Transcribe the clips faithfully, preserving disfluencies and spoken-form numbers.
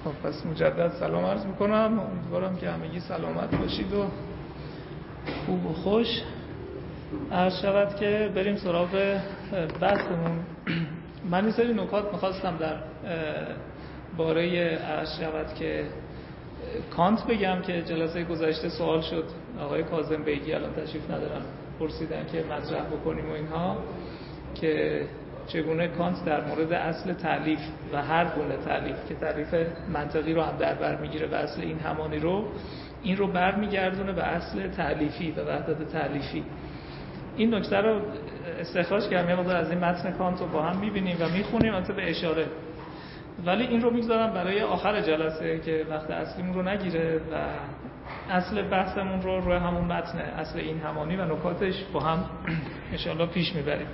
خب پس مجدد سلام عرض میکنم. امیدوارم که همگی سلامت باشید و خوب و خوش. عرض شود که بریم سراغ بحثمون. من این سری نکات میخواستم در باره عرض شود که کانت بگم که جلسه گذشته سوال شد، آقای کاظم بیگی الان تشریف ندارن، پرسیدن که مطرح بکنیم و اینها که چگونه کانت در مورد اصل تألیف و هر گونه تألیف که تعریف منطقی رو هم در بر میگیره و اصل این همانی رو این رو برمیگردونه به اصل تألیفی و وحدت تألیفی. این نکته رو استخراج کردم، یه مقدار از این متن کانت رو با هم میبینیم و میخونیم البته به اشاره، ولی این رو میگذارم برای آخر جلسه که وقت اصلیمون رو نگیره و اصل بحثمون رو روی همون متن اصل این همانی و نکاتش با هم انشاءالله پیش میبریم.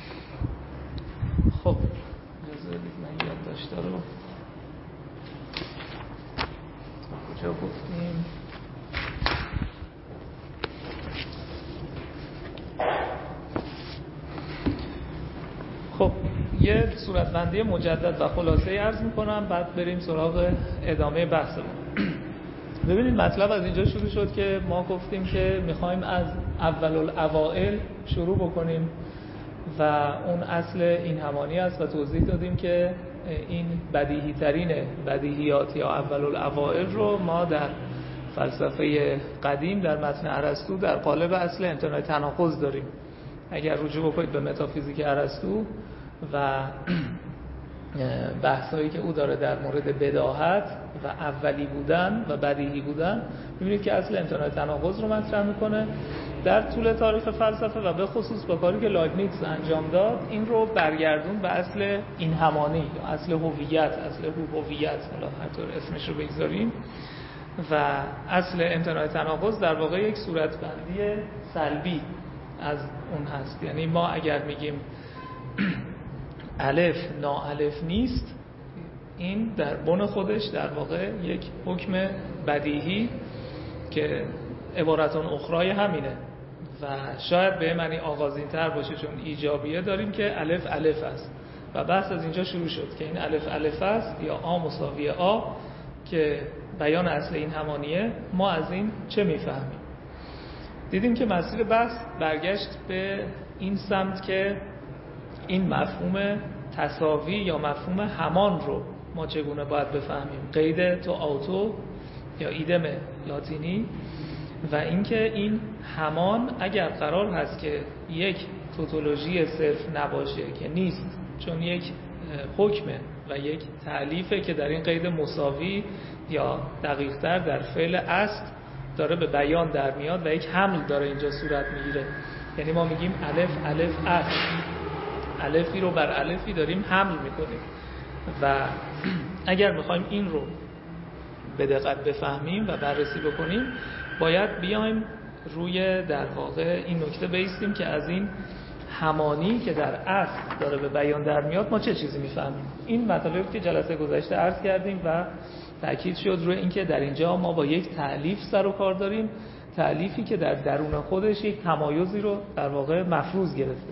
خب اجازه بدید من یادداشت‌ها رو کجا گفتیم؟ خب یه صورتبندی مجدد و خلاصه عرض میکنم، بعد بریم سراغ ادامه بحثمون. ببینید مطلب از اینجا شروع شد که ما گفتیم که میخوایم از اول الاوائل شروع بکنیم و اون اصل این همانی است و توضیح دادیم که این بدیهی ترین بدیهیات یا اول الاوائل رو ما در فلسفه قدیم در متن ارسطو در قالب اصل امتناع تناقض داریم. اگر رجوع بکنید به متافیزیک ارسطو و بحثایی که او داره در مورد بداهت و اولی بودن و بدیهی بودن، می‌بینید که اصل امتناع تناقض رو مطرح میکنه. در طول تاریخ فلسفه و به خصوص با کاری که لایبنیتس انجام داد این رو برگردون به اصل این همانی یا اصل هویت، اصل هویت، حالا هر طور اسمش رو بگذاریم. و اصل امتناع تناقض در واقع یک صورتبندی سلبی از اون هست. یعنی ما اگر میگیم الف ناالف نیست، این در بن خودش در واقع یک حکم بدیهی که عبارتون اخرای همینه و شاید به معنی آغازین تر باشه چون ایجابیه داریم که الف الف است و بحث از اینجا شروع شد که این الف الف است یا آ مساوی آ که بیان اصل این همانیه. ما از این چه میفهمیم؟ دیدیم که مسیر بحث برگشت به این سمت که این مفهوم تساوی یا مفهوم همان رو ما چگونه باید بفهمیم، قید تو آتو یا ایدم لاتینی، و اینکه این همان اگر قرار هست که یک توتولوژی صرف نباشه که نیست، چون یک حکمه و یک تألیفه که در این قید مساوی یا دقیق‌تر در فعل است داره به بیان در میاد و یک حمل داره اینجا صورت میگیره. یعنی ما میگیم الف الف است، الفی رو بر الفی داریم حمل میکنیم و اگر میخوایم این رو به دقت بفهمیم و بررسی بکنیم باید بیایم روی در واقع این نکته بایستیم که از این همانی که در اصل داره به بیان در میاد ما چه چیزی میفهمیم. این مطالبی که جلسه گذشته عرض کردیم و تأکید شد روی اینکه در اینجا ما با یک تألیف سر و کار داریم، تألیفی که در درون خودش یک تمایزی رو در واقع مفروض گرفته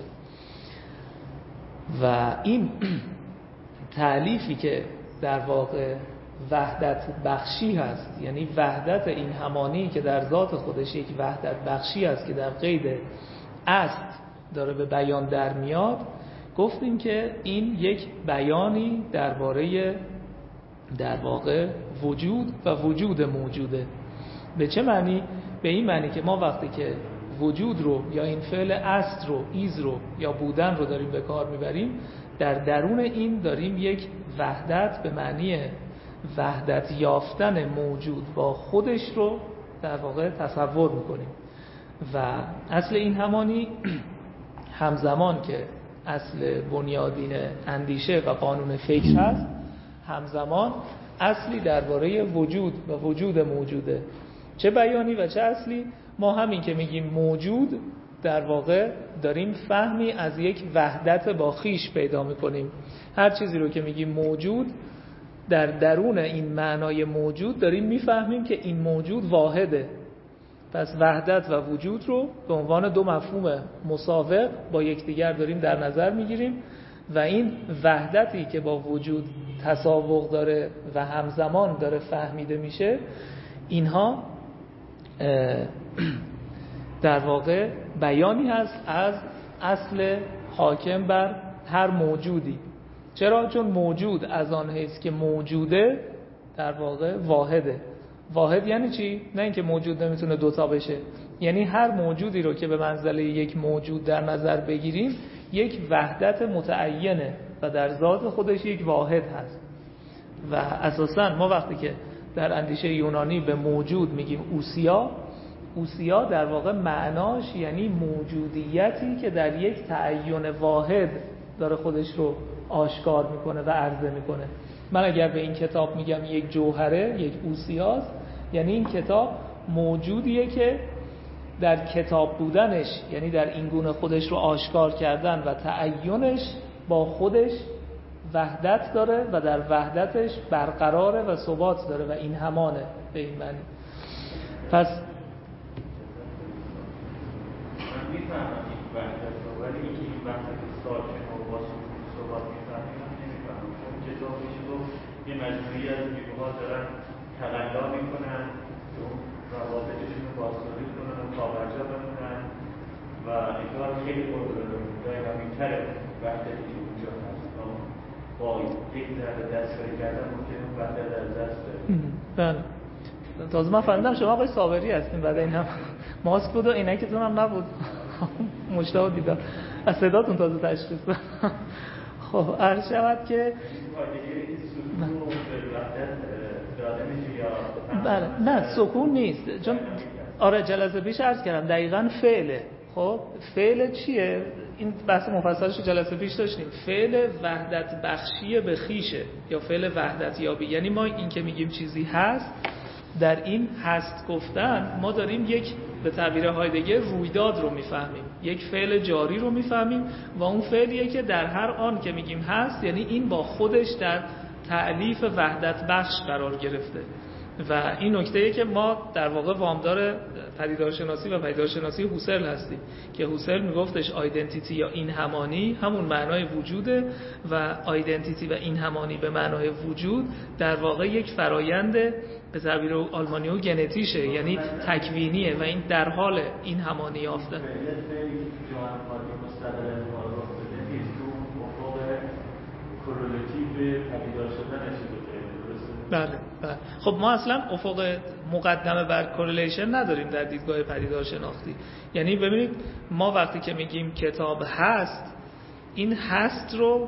و این تألیفی که در واقع وحدت بخشی هست، یعنی وحدت این همانی که در ذات خودش یک وحدت بخشی است که در قید است داره به بیان در میاد، گفتیم که این یک بیانی درباره در واقع وجود و وجود موجوده. به چه معنی؟ به این معنی که ما وقتی که وجود رو یا این فعل است رو، ایز رو یا بودن رو داریم به کار میبریم، در درون این داریم یک وحدت به معنی وحدت یافتن موجود با خودش رو در واقع تصور میکنیم و اصل این همانی همزمان که اصل بنیادین اندیشه و قانون فکر هست، همزمان اصلی درباره وجود و وجود موجوده. چه بیانی و چه اصلی؟ ما همین که میگیم موجود در واقع داریم فهمی از یک وحدت با خیش پیدا میکنیم. هر چیزی رو که میگیم موجود، در درون این معنای موجود داریم میفهمیم که این موجود واحده. پس وحدت و وجود رو به عنوان دو مفهوم مساوق با یکدیگر داریم در نظر میگیریم و این وحدتی که با وجود تسابق داره و همزمان داره فهمیده میشه، اینها در واقع بیانی هست از اصل حاکم بر هر موجودی. چرا؟ چون موجود از آن حیث که موجوده در واقع واحده. واحد یعنی چی؟ نه اینکه موجود نمیتونه دوتا بشه، یعنی هر موجودی رو که به منزله یک موجود در نظر بگیریم یک وحدت متعینه و در ذات خودش یک واحد هست. و اساساً ما وقتی که در اندیشه یونانی به موجود میگیم اوسیا، اوسیا در واقع معناش یعنی موجودیتی که در یک تعین واحد داره خودش رو آشکار میکنه و عرضه میکنه. من اگر به این کتاب میگم یک جوهره، یک اوسیاست، یعنی این کتاب موجودیه که در کتاب بودنش، یعنی در این گونه خودش رو آشکار کردن و تعینش با خودش وحدت داره و در وحدتش برقراره و ثبات داره و این همانه به این معنی. پس من میفهمم این وحدت رو، ولی اینکه این وحدت ساکن و با سکون ثبات میفهمیم من نمیفهمم. چون کتاب میشه گفت یه مجموعی از نیروها دارن تقلا میکنن که اون روابطشون رو بازسازی کنن و پابرجا بمونن و اینطور خیلی داینامیک‌تره وحدتی که اونجا هست. با یک ذره دستکاری کردن ممکنه اون وحدت از دست بره. بله. تازه من فهمیدم شما آقای صابری هستین، بعد این هم ماسک بود و عینکتون هم نبود. مشتاق دیدم از صداتون تازه تشخیص دادم. خب عرض شود که بله نه سکون نیست، چون آره جلسه پیش عرض کردم دقیقاً فعله. خب فعل چیه؟ این بحث مفصلش جلسه پیش داشتیم. فعل وحدت بخشی به خیشه یا فعل وحدت یابی. یعنی ما این که میگیم چیزی هست، در این هست گفتن ما داریم یک به تعبیر هایدگر رویداد رو میفهمیم، یک فعل جاری رو میفهمیم و اون فعلیه که در هر آن که میگیم هست، یعنی این با خودش در تألیف وحدت بخش قرار گرفته. و این نکته‌ایه که ما در واقع وامدار پدیدارشناسی و پدیدارشناسی هوسرل هستیم که هوسرل میگفتش آیدنتیتی یا این همانی همون معنای وجوده و آیدنتیتی و این همانی به معنای وجود در واقع یک فرایند به تعبیر آلمانی و ژنتیشه، یعنی تکوینیه و این در حال این همانی یافتن. بله بله. خب ما اصلا افق مقدمه بر کورلیشن نداریم در دیدگاه پدیدار شناختی. یعنی ببینید ما وقتی که میگیم کتاب هست، این هست رو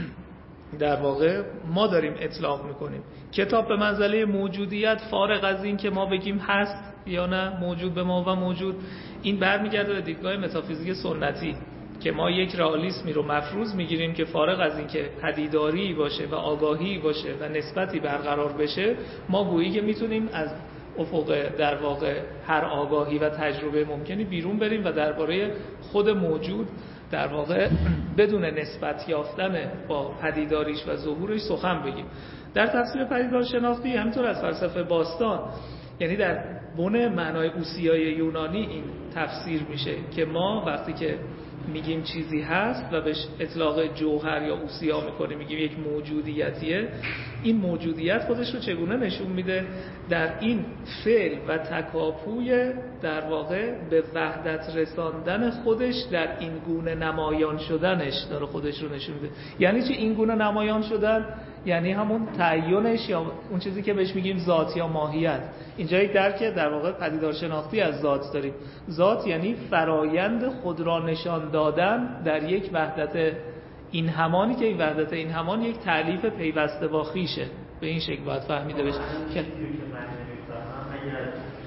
در واقع ما داریم اطلاق میکنیم. کتاب به منزله موجودیت فارغ از این که ما بگیم هست یا نه، موجود به ما و موجود، این برمیگرده به دیدگاه متافیزیک سنتی که ما یک رئالیسمی رو مفروض میگیریم که فارغ از این که پدیداری باشه و آگاهی باشه و نسبتی برقرار بشه، ما گویی که میتونیم از افق در واقع هر آگاهی و تجربه ممکنی بیرون بریم و درباره خود موجود در واقع بدون نسبت یافتن با پدیداریش و ظهورش سخن بگیم. در تفسیر پدیدار شناختی همینطور از فلسفه باستان، یعنی در بن معنای اوسیای یونانی این تفسیر میشه که ما وقتی که میگیم چیزی هست و بهش اطلاق جوهر یا اوسیا میکنیم، میگیم یک موجودیتیه، این موجودیت خودش رو چگونه نشون میده؟ در این فعل و تکاپوی در واقع به وحدت رساندن خودش در این گونه نمایان شدنش داره خودش رو نشون میده. یعنی چی این گونه نمایان شدن؟ یعنی همون تعیینش یا اون چیزی که بهش میگیم ذات یا ماهیت. اینجا یک درک در واقع پدیدار شناختی از ذات داریم. ذات یعنی فرایند خود را نشان دادن در یک وحدت این همانی که این وحدت این همان یک تألیف پیوسته با خویشه. به این شکل باید فهمیده بشه که من نمی‌فهمم اگر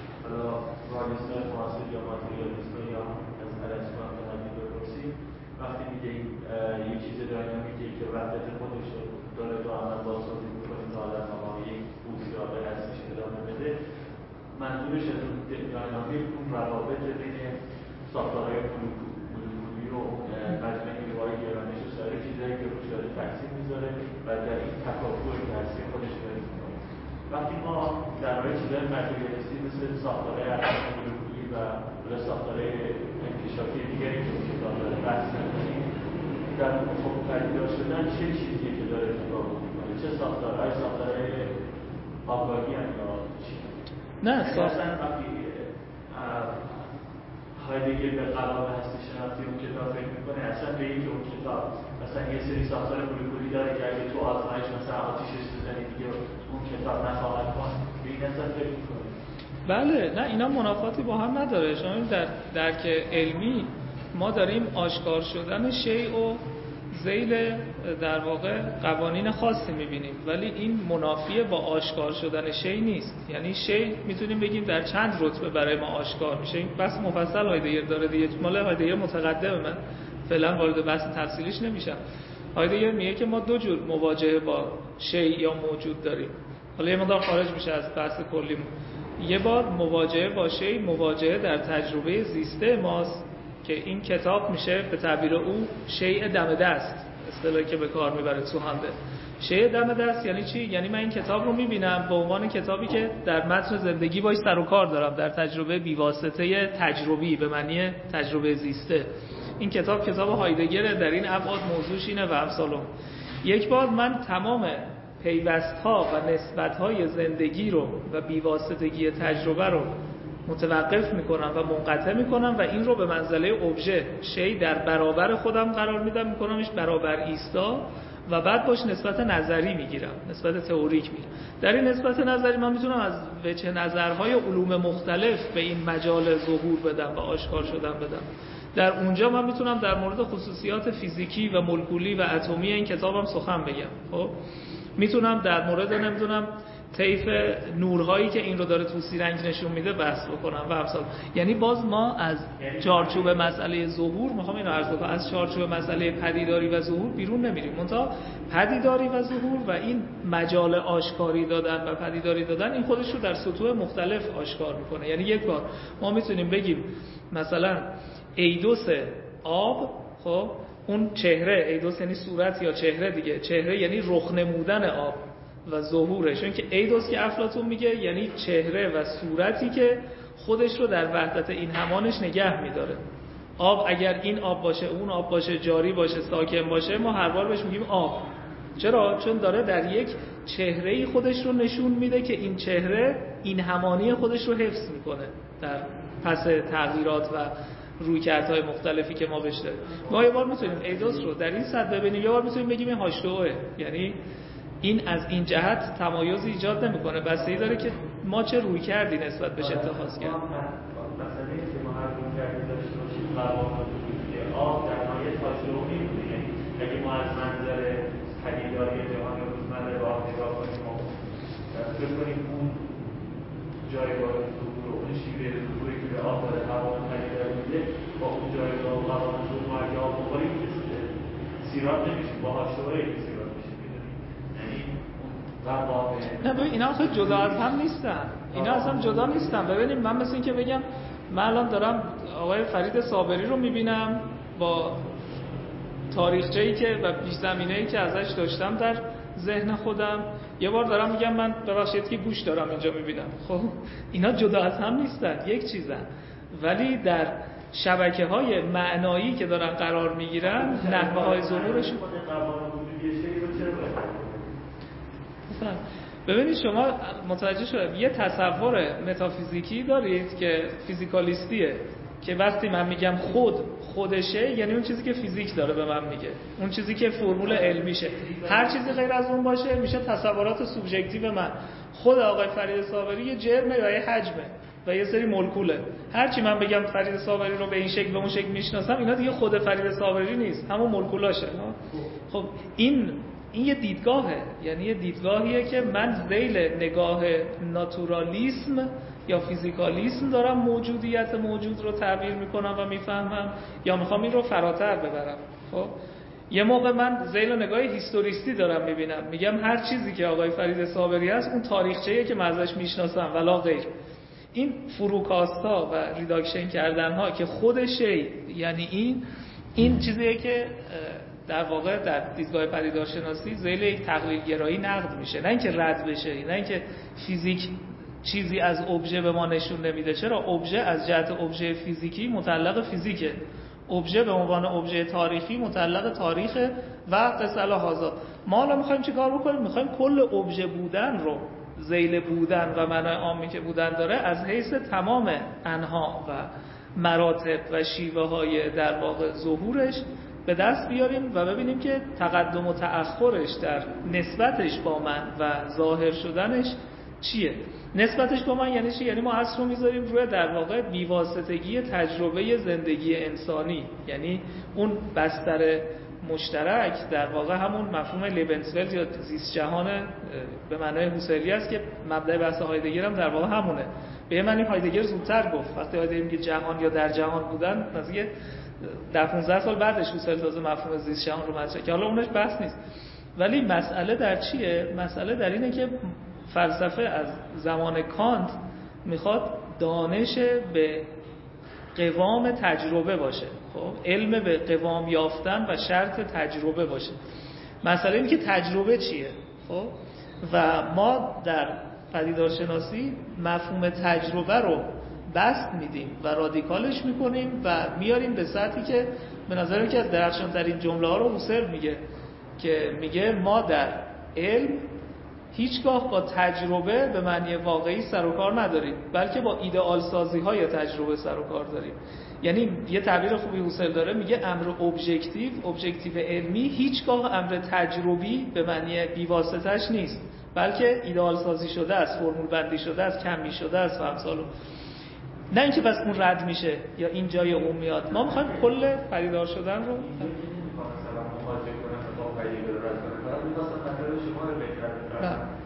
رئالیست‌های معاصر یا ماتریالیست‌ها یا از ارسطو هم تحلیل بپرسیم، وقتی میگه این یه چیز داینامیکه که وحدت خودش رو داره تو عمل بازسازی می‌کنه تا در مقام یک اوسیاقه هستش ادامه بده، منظورش از اون داینامیک اون روابط بین ساختارهای مولکولی و مجموعه نیروهای گرانش و سایر چیزایی که روش داره تاثیر میذاره و در این تکاپو تاثیر خودش داره میکنه. وقتی ما در مورد چیزهای ماتریالیستی مثل ساختارهای اتم مولکولی و ساختارهای انکشافی دیگری که کتاب داره بحث می‌کنیم، در افق پدیدار شدن چه چیزیه که داره اتفاق میفته؟ چه ساختارهای ساختارهای آگاهی هم یا چی؟ نه ساختن وقتی هایدگر به قوام هستی شناسی اون کتاب فکر میکنه اصلا به اینکه اون کتاب مثلا یه سری ساختار مولکولی داره که اگه تو آزمایش مثلا آتیشش بزنی دیگه اون کتاب نخواهد کن، به این اصلا فکر میکنه. بله، نه اینا منافاتی با هم نداره. شما در درک علمی ما داریم آشکار شدن شیء و ذیل در واقع قوانین خاصی میبینیم، ولی این منافی با آشکار شدن شیء نیست. یعنی شیء میتونیم بگیم در چند رتبه برای ما آشکار میشه. این بحث مفصل هایدگر داره دیگه، مال هایدگر متقدمه، من فعلا وارد بحث تفصیلیش نمیشم. هایدگر میگه که ما دو جور مواجهه با شیء یا موجود داریم. حالا یه مقدار خارج میشه از بحث کلیمون. یه بار مواجهه با شیء مواجهه در تجربه زیسته ماست که این کتاب میشه به تعبیر او شیء دم دست، اصطلاحی که به کار میبره سوهانده. شیء دم دست یعنی چی؟ یعنی من این کتاب رو میبینم به عنوان کتابی که در متن زندگی باش سر و کار دارم، در تجربه بیواسطه تجربی به معنی تجربه زیسته. این کتاب کتاب هایدگره، در این ابعاد موضوعش اینه و امثالم. یک بار من تمام پیوست‌ها و نسبت‌های زندگی رو و بیواسطگی تجربه رو متوقف میکنم و منقطع میکنم و این رو به منزله ابژه شیء در برابر خودم قرار میدم، میکنمش برابر ایستا و بعد باش نسبت نظری میگیرم، نسبت تئوریک میگیرم. در این نسبت نظری من میتونم از وجه نظرهای علوم مختلف به این مجال ظهور بدم و آشکار شدن بدم. در اونجا من میتونم در مورد خصوصیات فیزیکی و مولکولی و اتمی این کتابم سخن بگم. خب میتونم در مورد نمیدونم طیف نورهایی که این رو داره توسی رنگ نشون میده بحث بکنم و امثال. یعنی باز ما از چارچوب مسئله ظهور، میخوام اینو عرض کنم، از چارچوب مسئله پدیداری و ظهور بیرون نمیریم. منتها پدیداری و ظهور و این مجال آشکاری دادن و پدیداری دادن این خودش رو در سطوح مختلف آشکار میکنه. یعنی یک بار ما میتونیم بگیم مثلا ایدوس آب، خب اون چهره، ایدوس یعنی صورت یا چهره دیگه، چهره یعنی رخ نمودن آب و ظهورش. چون که ایدوس که افلاطون میگه یعنی چهره و صورتی که خودش رو در وحدت این همانش نگه میداره. آب اگر این آب باشه، اون آب باشه، جاری باشه، ساکن باشه، ما هر بار بهش میگیم آب. چرا؟ چون داره در یک چهره‌ای خودش رو نشون میده که این چهره این همانی خودش رو حفظ میکنه در پس تغییرات و رویکردهای مختلفی که ما بهش داریم. ما یه بار میتونیم ایدوس رو در این سطح ببینیم، یه بار میتونیم بگیم این هاش دو اوه، یعنی این از این جهت تمایزی ایجاد نمیکنه، بستگی داره که ما چه روی کردی نسبت بهش اتخاذ کردیم. مثلا اینکه ما هر روی کردی داشته باشیم قوانین وجودی آب در نهایت هاش دو اوه میمونه. اگه ما از منظر پدیداری جهان روزمره به آب نگاه کنیم و فکر کنیم اون جایگاه ظهور و اون شیوه ظهوری که به آب داره قوانین پدیداری میده با اون جایگاه و قوانین ظهور اگه آب بخوریم سیراب نمیشیم، با هاش دو اوه سیراب میشیم. نه ببین اینا اصلا جدا از هم نیستن، اینا اصلا جدا نیستن. ببینیم من مثل این که بگم من الان دارم آقای فرید صابری رو میبینم با تاریخچه‌ای که و پیش زمینه‌ای که ازش داشتم در ذهن خودم، یه بار دارم میگم من ببخشید که گوش دارم اینجا میبینم. خب اینا جدا از هم نیستن، یک چیزن، ولی در شبکه‌های معنایی که دارن قرار میگیرن نحوه‌های ظهورشون. ببینید شما متوجه شدید یه تصور متافیزیکی دارید که فیزیکالیستیه، که وقتی من میگم خود خودشه یعنی اون چیزی که فیزیک داره به من میگه، اون چیزی که فرمول علمیشه. هر چیزی غیر از اون باشه میشه تصورات سوبژکتیو من. خود آقای فرید صابری یه جرمه و یه حجمه و یه سری مولکوله. هر چی من بگم فرید صابری رو به این شکل به اون شکل میشناسم، اینا دیگه خود فرید صابری نیست، همون مولکولاشه. خب این این یه دیدگاهه، یعنی یه دیدگاهیه که من ذیل نگاه ناتورالیسم یا فیزیکالیسم دارم موجودیت موجود رو تعبیر میکنم و میفهمم، یا میخوام این رو فراتر ببرم. خب یه موقع من ذیل نگاه هیستوریستی دارم میبینم، میگم هر چیزی که آقای فرید صابری هست اون تاریخچه‌ایه که من ازش میشناسم ولا غیر. این فروکاست‌ها و ریداکشن کردن‌ها که خودشه، یعنی این این چیزیه که در واقع در دیدگاه پدیدارشناسی ذیل یک تقلیل گرایی نقد میشه، نه اینکه رد بشه، نه اینکه فیزیک چیزی از ابژه به ما نشون نمیده. چرا؟ ابژه از جهت ابژه فیزیکی متعلق فیزیکه، ابژه به عنوان ابژه تاریخی متعلق تاریخ و قصه هذا. ما حالا میخوایم چیکار بکنیم؟ میخوایم کل ابژه بودن رو، ذیل بودن و معنای عامی که بودن داره، از حیث تمام انها و مراتب و شیوه های در واقع ظهورش به دست بیاریم و ببینیم که تقدم و تأخرش در نسبتش با من و ظاهر شدنش چیه. نسبتش با من یعنی چی؟ یعنی ما اصل رو میذاریم روی در واقع بیواسطگی تجربه زندگی انسانی، یعنی اون بستر مشترک در واقع همون مفهوم لیبنسفلد یا زیست جهان به معنای هوسری است که مبدأ بحث هایدگر هم در واقع همونه. به معنی هایدگر زودتر گفت، وقتی هایدگر میگه جهان یا در جهان بودن، نزدیک ده پانزده سال بعدش هوسری تازه مفهوم زیست جهان رو مطرح که حالا اونش بحث نیست. ولی مسئله در چیه؟ مسئله در اینه که فلسفه از زمان کانت میخواد دانش به قوام تجربه باشه، خب علم به قوام یافتن و شرط تجربه باشه. مسئله اینه که تجربه چیه، خب و ما در پدیدارشناسی مفهوم تجربه رو بسط میدیم و رادیکالش میکنیم و میاریم به سطحی که به نظر میاد که از درخشان ترین جمله ها رو هوسر میگه که میگه ما در علم هیچگاه با تجربه به معنی واقعی سر و کار نداریم، بلکه با ایدئال سازی های تجربه سر و کار داریم. یعنی یه تعبیر خوبی هوسل داره، میگه امر ابژکتیو، ابژکتیو علمی هیچگاه امر تجربی به معنی بیواسطه‌اش نیست، بلکه ایدئال سازی شده است، فرمول بندی شده است، کمی شده است و امثال. نه اینکه بس اون رد میشه یا این جای اون میاد. ما میخوایم کل پدیدار شدن رو و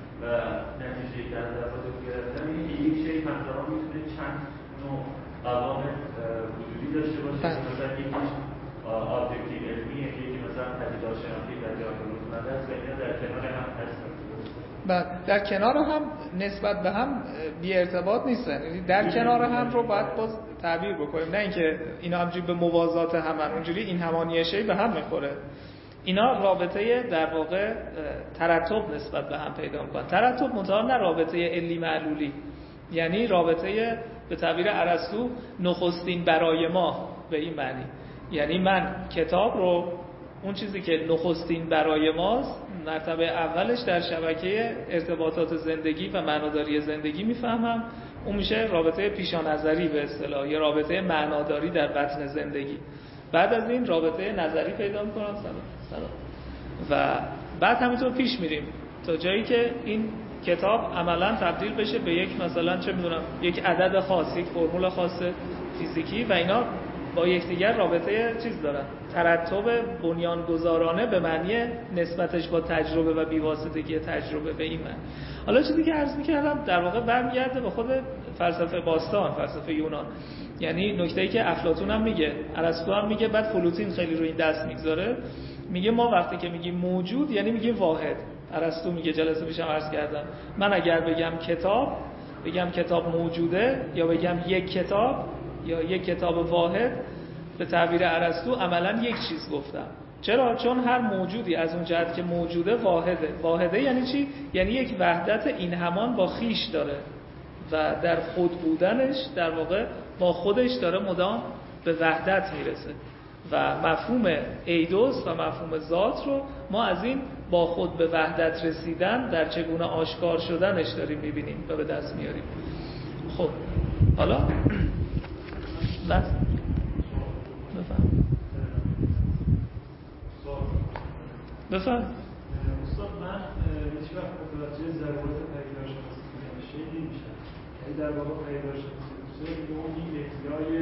نتیجه که از افراد گرفتن این یک شی همزمان میتونه چند نوع قوام وجودی داشته باشه. مثلا یکیش ابجکتیو علمیه، یکی مثلا پدیدار شناختی در جهان روزمره است و اینا در کنار هم هستن. بعد در کنار هم نسبت به هم بی ارتباط نیستن، یعنی در کنار هم رو باید باز تعبیر بکنیم، نه اینکه اینا همجوری به موازات همن، اونجوری این همانی شی به هم میخوره. اینا رابطه در واقع ترتب نسبت به هم پیدا میکنن. ترتب منتها نه رابطه علی معلولی، یعنی رابطه به تعبیر ارسطو نخستین برای ما به این معنی. یعنی من کتاب رو، اون چیزی که نخستین برای ماست، مرتبه اولش در شبکه ارتباطات زندگی و معناداری زندگی میفهمم، اون میشه رابطه پیشانظری به اصطلاح، یا رابطه معناداری در بطن زندگی. بعد از این رابطه نظری پیدا میکنم سلام سلام و بعد همینطور پیش میریم تا جایی که این کتاب عملا تبدیل بشه به یک مثلا چه میدونم یک عدد خاص، یک فرمول خاص فیزیکی و اینا با یکدیگر رابطه چیز دارن، ترتب بنیانگذارانه به معنی نسبتش با تجربه و بیواسطگی تجربه به این معنی. حالا چیزی که عرض می‌کردم در واقع برمیگرده به خود فلسفه باستان، فلسفه یونان. یعنی نکته‌ای که افلاطون هم میگه، ارسطو هم میگه، بعد فلوتین خیلی روی این دست میگذاره، میگه ما وقتی که میگیم موجود یعنی میگیم واحد. ارسطو میگه، جلسه پیشم عرض کردم، من اگر بگم کتاب، بگم کتاب موجوده یا بگم یک کتاب یا یک کتاب واحد، به تعبیر ارسطو عملاً یک چیز گفتم. چرا؟ چون هر موجودی از اون جهت که موجوده واحده. واحده یعنی چی؟ یعنی یک وحدت این همان با خیش داره و در خود بودنش در واقع با خودش داره مدام به وحدت میرسه و مفهوم ایدوس و مفهوم ذات رو ما از این با خود به وحدت رسیدن در چگونه آشکار شدنش داریم میبینیم و به دست میاریم. خب حالا بس بفهم بفهم استاد من هیچ وقت متوجه ضرورت پدیدارشناسی نمیشه نمیشم. یعنی در واقع پدیدارشناسی نوعی احیای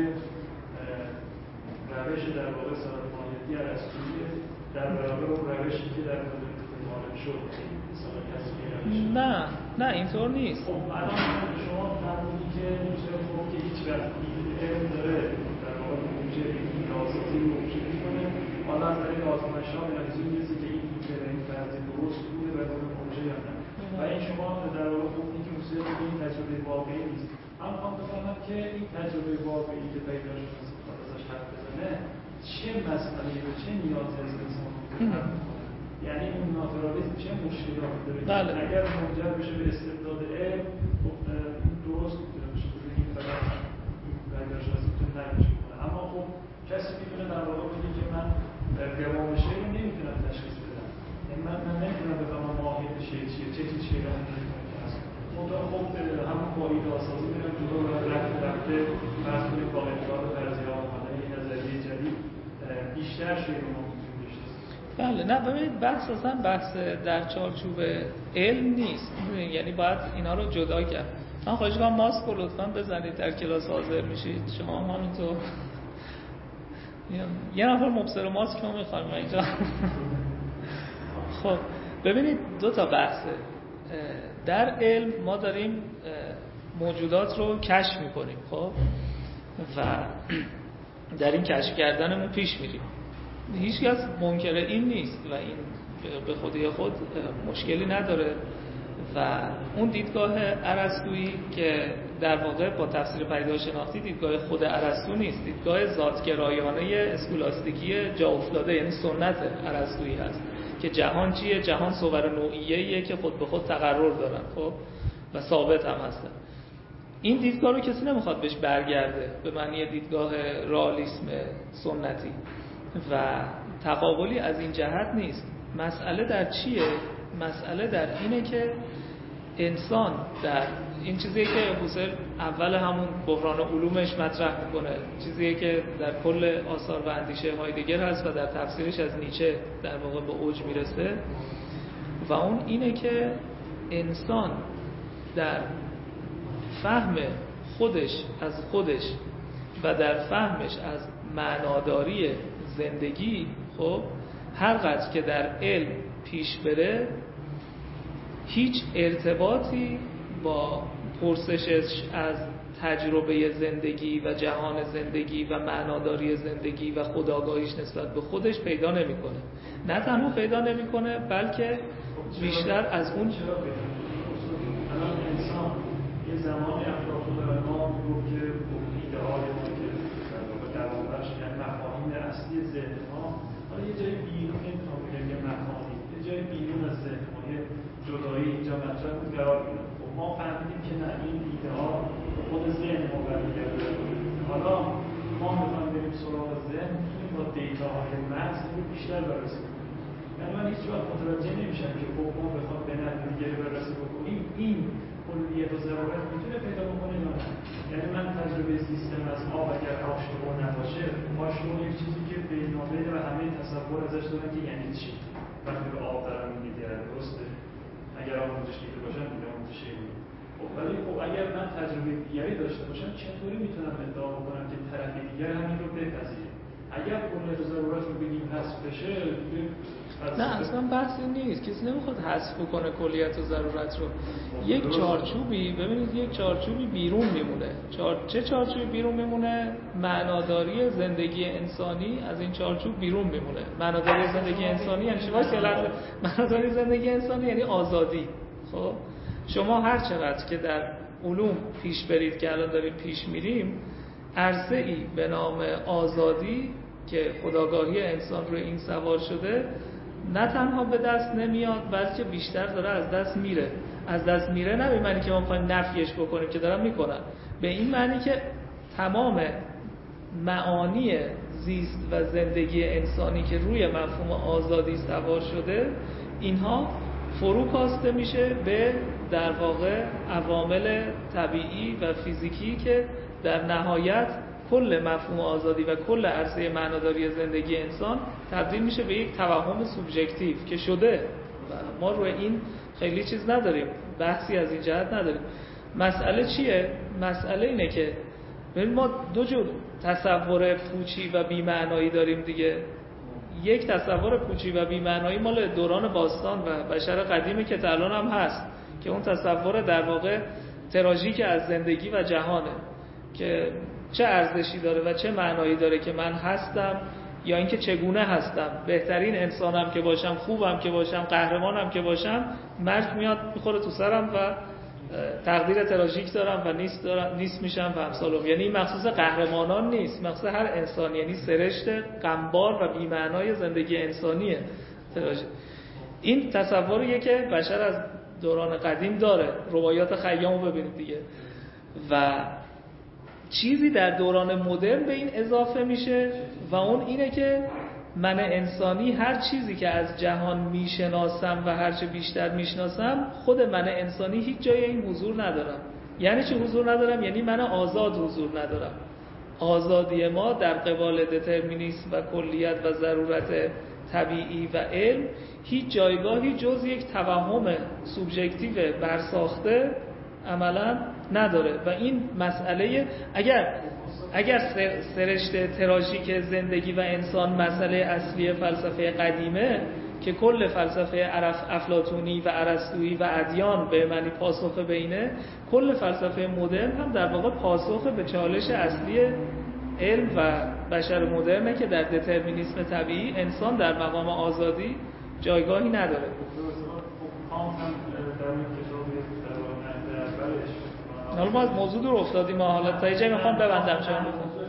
روش در واقع سالمانیتی ارسطویی در برابر اون روشی که در مدرنیته غالب شد مثلا تصویر. نه نه اینطور نیست. خب الان شما فرمودی که میشه گفت که هیچ وقت علم داره در واقع موجه ریاضی رو موجه میکنه، حالا از طریق آزمایش‌ها به نتیجه میرسه که این که این فرضیه درست بوده و اون موجه یا نه. و این شما در واقع گفتید که موسیقی که این تجربه واقعی نیست. اما میخوام بفهمم که این تجربه واقعی که پدیدارشناسی میخواد ازش حرف بزنه چه مسئله‌ای و چه نیازی از انسان حل می‌کنه. یعنی اون ناتورالیسم چه مشکلاتی داره؟ بله. اگر منجر بشه به استبداد علم، خب درست میتونه بشه. این فقط پدیدارشناسی میتونه نقش کنه. اما خب کسی میتونه در ایده‌سازی میرن جلو و رفته رفته فرض کنید با انتقال فرضیه آمدن این نظریه جدید بیشتر شده ما بله. نه ببینید بحث اصلا بحث در چارچوب علم نیست، یعنی باید اینا رو جدا کرد. من خواهش کنم ماسک رو لطفاً بزنید در کلاس حاضر میشید، شما هم همینطور. یه نفر مبصر ماسک رو میخوایم اینجا. خب ببینید دو تا بحثه. در علم ما داریم موجودات رو کشف میکنیم، خب و در این کشف کردنمون پیش میریم. هیچ کس منکر این نیست و این به خودی خود مشکلی نداره و اون دیدگاه ارسطویی که در واقع با تفسیر پدیدارشناختی دیدگاه خود ارسطو نیست، دیدگاه ذاتگرایانه اسکولاستیکی جا افتاده، یعنی سنت ارسطویی هست که جهان چیه؟ جهان صور نوعیه‌ایه که خود به خود تقرر دارن، خب و ثابت هم هستن. این دیدگاه رو کسی نمیخواد بهش برگرده به معنی دیدگاه رئالیسم سنتی و تقابلی از این جهت نیست. مسئله در چیه؟ مسئله در اینه که انسان در این چیزیه که هوسل اول همون بحران علومش مطرح میکنه، چیزیه که در کل آثار و اندیشه هایدگر هست و در تفسیرش از نیچه در واقع به اوج میرسه و اون اینه که انسان در فهم خودش از خودش و در فهمش از معناداری زندگی، خب هر قدر که در علم پیش بره هیچ ارتباطی با پرسشش از تجربه زندگی و جهان زندگی و معناداری زندگی و خودآگاهیش نسبت به خودش پیدا نمیکنه. نه تنها پیدا نمیکنه بلکه بیشتر از اون چرا پیدا الان انسان یه زمانی افلاطون به ما گفت که ایده‌های ما که در واقع درونش یعنی مفاهیم اصلی ذهن ما حالا یه جای بیرون نمیخوام بگم یه مفاهیم یه جای بیرون از ذهن ما یه جدایی اینجا مطرح بود قرار گرفت. خب ما فهمیدیم که نه این ایده ها به خود ذهن ما برمیگرده. حالا ما میخوایم بریم سراغ ذهن میتونیم با دیتاهای متن بیشتر بررسی کنیم. یعنی من هیچ وقت متوجه نمیشم که خب ما بخوام به نحو دیگری بررسی بکنیم این کلیت و ضرورت میتونه پیدا بکنه یا نه. یعنی من تجربه سیستم از آب اگر آشتبو نباشه، آشتبو یک چیزی که بینابین و همه تصور ازش دارن که یعنی چی وقتی به آب دارم میگردم، درسته؟ اگر آموزش دیده باشم دیگه آموزش دیده. خب ولی خب اگر من تجربه دیگری داشته باشم چطوری میتونم ادعا بکنم که طرف دیگر همین رو بپذیره؟ اگر کلیت و ضرورت رو بگیم حذف بشه دیگه نه اصلا بحثی نیست، کسی نمیخواد حذف کنه کلیت و ضرورت رو. یک چارچوبی ببینید یک چارچوبی بیرون میمونه. چار... چه چارچوبی بیرون میمونه؟ معناداری زندگی انسانی از این چارچوب بیرون میمونه. معناداری زندگی انسانی یعنی شما لحظه معناداری زندگی انسانی یعنی آزادی. خب شما هر چقدر که در علوم پیش برید که الان داریم پیش میریم، عرصه ای به نام آزادی که خودآگاهی انسان روی این سوار شده نه تنها به دست نمیاد بلکه بیشتر داره از دست میره. از دست میره نه به معنی که ما میخوایم نفیش بکنیم که دارن میکنن، به این معنی که تمام معانی زیست و زندگی انسانی که روی مفهوم آزادی سوار شده اینها فرو کاسته میشه به در واقع عوامل طبیعی و فیزیکی که در نهایت کل مفهوم آزادی و کل عرصه معناداری زندگی انسان تبدیل میشه به یک توهم سوبژکتیو که شده و ما روی این خیلی چیز نداریم، بحثی از این جهت نداریم. مسئله چیه؟ مسئله اینه که ما دو جور تصور پوچی و بی‌معنایی داریم دیگه. یک تصور پوچی و بی‌معنایی مال دوران باستان و بشر قدیمی که تا الان هم هست که اون تصور در واقع تراژیک از زندگی و جهانه که چه ارزشی داره و چه معنایی داره که من هستم یا اینکه چگونه هستم، بهترین انسانم که باشم، خوبم که باشم، قهرمانم که باشم، مرگ میاد میخوره تو سرم و تقدیر تراژیک دارم و نیست دارم نیست میشم و امثالم. یعنی مخصوص قهرمانان نیست، مخصوص هر انسان، یعنی سرشت غمبار و بی‌معنای زندگی انسانیه تراژیک. این تصوریه که بشر از دوران قدیم داره. رباعیات خیامو ببینید دیگه. و چیزی در دوران مدرن به این اضافه میشه و اون اینه که من انسانی هر چیزی که از جهان میشناسم و هر چه بیشتر میشناسم، خود من انسانی هیچ جای این حضور ندارم. یعنی چی حضور ندارم؟ یعنی من آزاد حضور ندارم. آزادی ما در قبال دترمینیسم و کلیت و ضرورت طبیعی و علم هیچ جایگاهی جز یک توهم سوبژکتیو برساخته عملا نداره. و این مسئله اگر اگر سرشت تراژیک زندگی و انسان مسئله اصلی فلسفه قدیمه که کل فلسفه افلاطونی و ارسطویی و ادیان به معنی پاسخ به اینه، کل فلسفه مدرن هم در واقع پاسخ به چالش اصلی علم و بشر مدرنه که در دترمینیسم طبیعی انسان در مقام آزادی جایگاهی نداره. حالا ما از موضوع دور افتادیم، ما حالا تا اینجا میخوام ببندم چون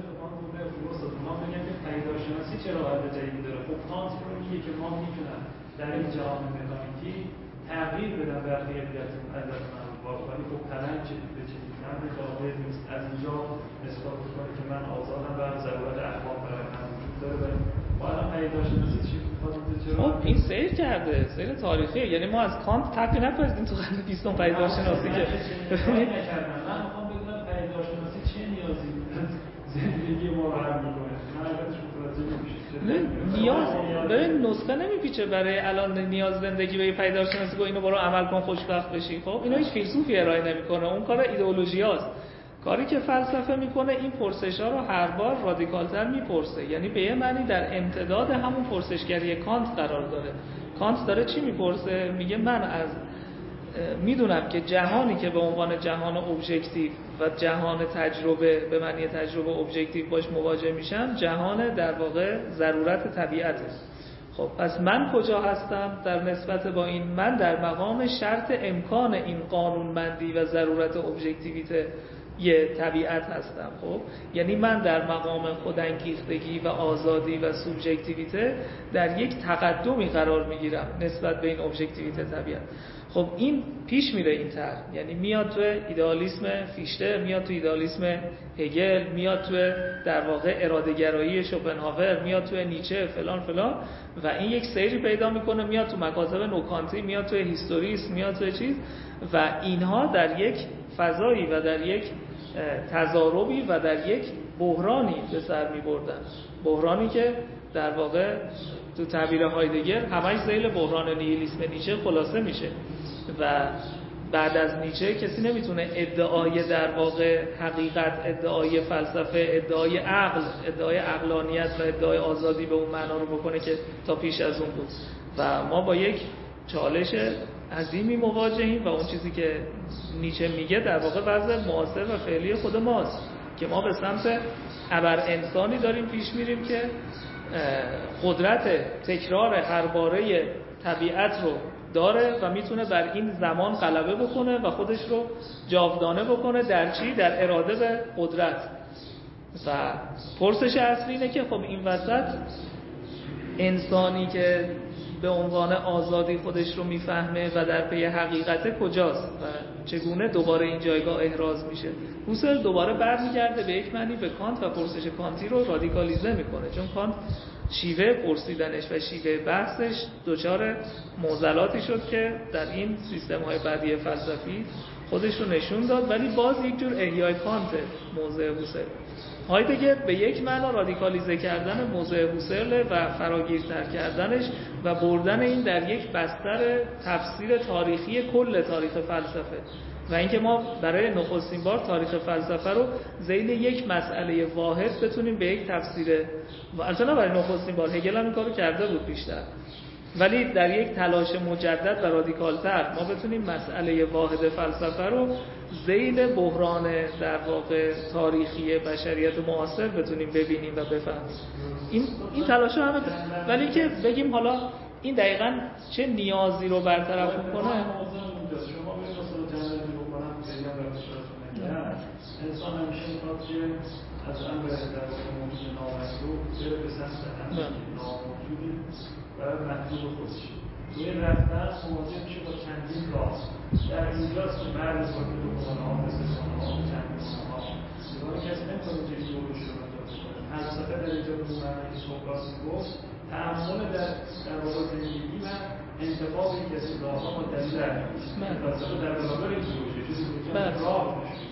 پیداشناسی چرا حد جدیدی داره. خب کانت میگه که ما میتونیم در این جهان مکانیکی تغییر بدن برخی علت علت مربوط، ولی خب پلنگ چه به چه دیدن قابل نیست از اینجا اثبات کنه که من آزادم و ضرورت اخلاق برای من وجود داره. ولی ما الان پیداشناسی چی میخواد چرا؟ خب این سیر کرده، سیر تاریخیه. یعنی ما از کانت تقی نپذیریم تو قرن بیستم پیداشناسی که نکردم. من میخوام بدونم پیداشناسی چه نیازی زندگی ما رو حل میکنه. من البته متوجه نمیشم. نیاز ببین نسخه نمیپیچه برای الان نیاز زندگی به پیداشناسی با اینو برو عمل کن خوشبخت بشی. خب اینا هیچ فیلسوفی ارائه نمیکنه، اون کار ایدئولوژیاست. کاری که فلسفه میکنه این پرسش‌ها رو هر بار رادیکال‌تر میپرسه، یعنی به یه معنی در امتداد همون پرسشگری کانت قرار داره. کانت داره چی میپرسه؟ میگه من از میدونم که جهانی که به عنوان جهان ابژکتیو و جهان تجربه به معنی تجربه ابژکتیو باش مواجه میشم، جهان در واقع ضرورت طبیعته. خب پس من کجا هستم در نسبت با این؟ من در مقام شرط امکان این قانونمندی و ضرورت ابژکتیویته یه طبیعت هستم. خب یعنی من در مقام خودانگیختگی و آزادی و سوبژکتیویته در یک تقدمی قرار میگیرم نسبت به این ابژکتیویته طبیعت. خب این پیش میره این طرح، یعنی میاد تو ایدئالیسم فیشته، میاد تو ایدئالیسم هگل، میاد تو در واقع اراده‌گرایی شوپنهاور، میاد تو نیچه فلان فلان و این یک سیری پیدا میکنه، میاد تو مکاتب نوکانتی، میاد تو هیستوریسم، میاد تو چیز و اینها در یک فضایی و در یک تضاربی و در یک بحرانی به سر میبردن. بحرانی که در واقع تو تعبیر هایدگر همش ذیل بحران نیهیلیسم نیچه خلاصه میشه و بعد از نیچه کسی نمیتونه ادعای در واقع حقیقت، ادعای فلسفه، ادعای عقل، ادعای عقلانیت و ادعای آزادی به اون معنا رو بکنه که تا پیش از اون بود. و ما با یک چالش عظیمی مواجهیم و اون چیزی که نیچه میگه در واقع وضع معاصر و فعلی خود ماست که ما به سمت ابر انسانی داریم پیش میریم که قدرت تکرار هر باره طبیعت رو داره و میتونه بر این زمان غلبه بکنه و خودش رو جاودانه بکنه در چی؟ در اراده به قدرت. و پرسش اصلی اینه که خب این وسط انسانی که به عنوان آزادی خودش رو میفهمه و در پی حقیقت کجاست و چگونه دوباره این جایگاه احراز میشه. هوسل دوباره برمیگرده به یک معنی به کانت و پرسش کانتی رو رادیکالیزه میکنه، چون کانت شیوه پرسیدنش و شیوه بحثش دچار معضلاتی شد که در این سیستم های بعدی فلسفی خودش رو نشون داد، ولی باز یک جور احیای کانت موضع هوسل. هایدگر به یک معنا رادیکالیزه کردن موضع هوسل و فراگیرتر کردنش و بردن این در یک بستر تفسیر تاریخی کل تاریخ فلسفه و اینکه ما برای نخستین بار تاریخ فلسفه رو ذیل یک مسئله واحد بتونیم به یک تفسیر، اصلا برای نخستین بار، هگل هم این کارو کرده بود پیشتر، ولی در یک تلاش مجدد و رادیکالتر ما بتونیم مسئله واحد فلسفه رو ذیل بحران در واقع تاریخی بشریت معاصر بتونیم ببینیم و بفهمیم. این این تلاش همه، ولی که بگیم حالا این دقیقاً چه نیازی رو برطرف میکنه. انسان همیشه میخواد که از امر در موجود نامطلوب بره به سمت امر ناموجودی برای مطلوب خودش. روی رفتن مواجه میشه با چندین راه. در اینجاست که بعد از وقتی رو کنه ها مثل کنه ها و چندین ها دیگاه کسی نمیکنه که ایدئولوژی رو مطلب کنه. فلسفه در اینجا به معنی سقراطی گفت تعامل در در واقع زندگی و انتخاب کسی راهها با دلیل علمی. فلسفه در برابر ایدئولوژی چیزی که راه میشه.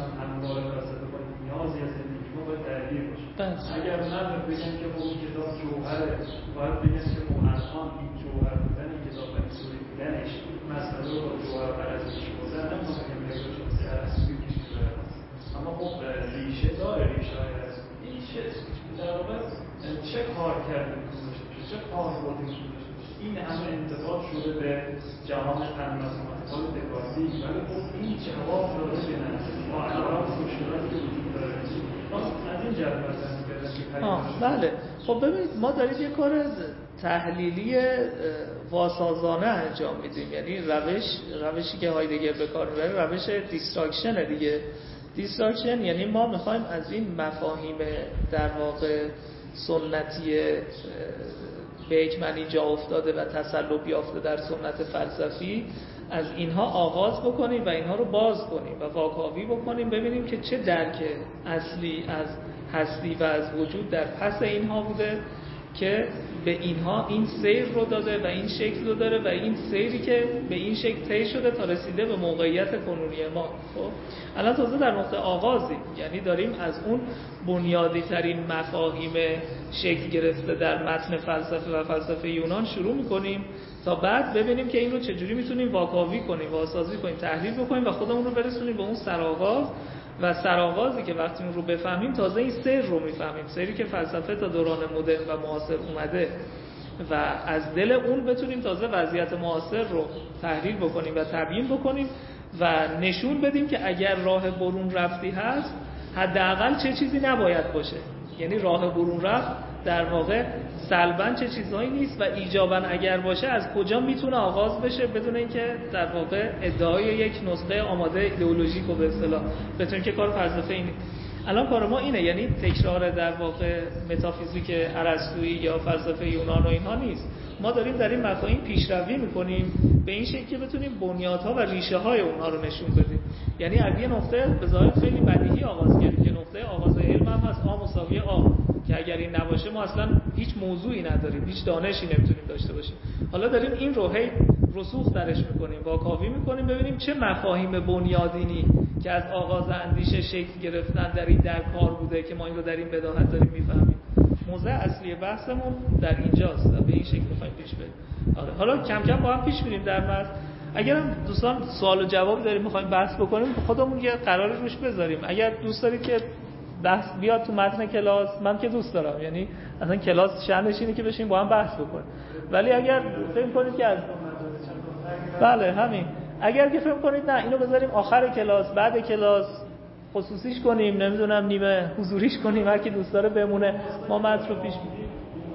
هم همواره فلسفه کنیم نیازی از زندگی ما باید درگیر باشه. اگر من بگم که خب این کتاب جوهره، باید بگم که خب الان این جوهر بودن این کتاب و اینطوری بودنش مسئله رو با جوهر پرستش بودن نمیخوام بگم نگاه شخصی ارسطویی پیش میبره، اما خب ریشه داره، ریشه های ارسطویی این چه در واقع چه کار کرده میتونه داشته باشه، چه کاربردی میتونه داشته باشه. این همه انتقاد شده به جهان فن متماتیکال دکارتی، ولی خب این جواب داده به نظر ما الان مشکلاتی که وجود داره از این جهت مثلا بله. خب ببینید ما داریم یه کار تحلیلی واسازانه انجام میدیم، یعنی روش روشی که هایدگر به کار میبره روش دیستراکشن دیگه. دیستراکشن یعنی ما میخوایم از این مفاهیم در واقع سنتی به یک معنی جا افتاده و تسلب یافته در سنت فلسفی از اینها آغاز بکنیم و اینها رو باز کنیم و واکاوی بکنیم، ببینیم که چه درک اصلی از هستی و از وجود در پس اینها بوده که به اینها این سیر رو داده و این شکل رو داره و این سیری که به این شکل طی شده تا رسیده به موقعیت کنونی ما. خب الان تازه در نقطه آغازی، یعنی داریم از اون بنیادی ترین مفاهیم شکل گرفته در متن فلسفه و فلسفه یونان شروع میکنیم تا بعد ببینیم که این رو چجوری میتونیم واکاوی کنیم، واسازی کنیم، تحلیل بکنیم و خودمون رو برسونیم به اون سرآغاز. و سرآغازی که وقتی اون رو بفهمیم تازه این سیر رو میفهمیم، سیری که فلسفه تا دوران مدرن و معاصر اومده و از دل اون بتونیم تازه وضعیت معاصر رو تحلیل بکنیم و تبیین بکنیم و نشون بدیم که اگر راه برون رفتی هست حداقل چه چیزی نباید باشه. یعنی راه برون رفت در واقع سلباً چه چیزهایی نیست و ایجاباً اگر باشه از کجا میتونه آغاز بشه بدون اینکه در واقع ادعای یک نسخه آماده ایدئولوژیک و به اصطلاح بتونیم که کار فلسفه اینه. الان کار ما اینه، یعنی تکرار در واقع متافیزیک ارسطویی یا فلسفه یونان و اینها نیست. ما داریم در این مفاهیم پیشروی میکنیم به این شکل که بتونیم بنیادها و ریشه های اونها رو نشون بدیم. یعنی از یه نقطه به ظاهر خیلی بدیهی آغاز کردیم که نقطه آغاز علم هم هست آ مساوی آ، که اگر این نباشه ما اصلا هیچ موضوعی نداریم، هیچ دانشی نمیتونیم داشته باشیم. حالا داریم این رو هی رسوخ درش میکنیم، واکاوی میکنیم، ببینیم چه مفاهیم بنیادینی که از آغاز اندیشه شکل گرفتن در این در کار بوده که ما این رو در این بداهت داریم میفهمیم. موضوع اصلی بحثمون در اینجاست و به این شکل میخوایم پیش بریم. آره. حالا کم کم با هم پیش میریم در متن. اگر هم دوستان سوال و جواب داریم میخوایم بحث بکنیم خودمون یه قرار روش بذاریم. اگر دوست دارید که بحث بیاد تو متن کلاس، من که دوست دارم، یعنی اصلا کلاس شأنش اینه که بشیم با هم بحث بکنیم. ولی اگر فکر کنید که از بله همین اگر که فکر کنید نه اینو بذاریم آخر کلاس، بعد کلاس خصوصیش کنیم، نمیدونم نیمه حضوریش کنیم، هر کی دوست داره بمونه، ما متن رو پیش می‌بریم.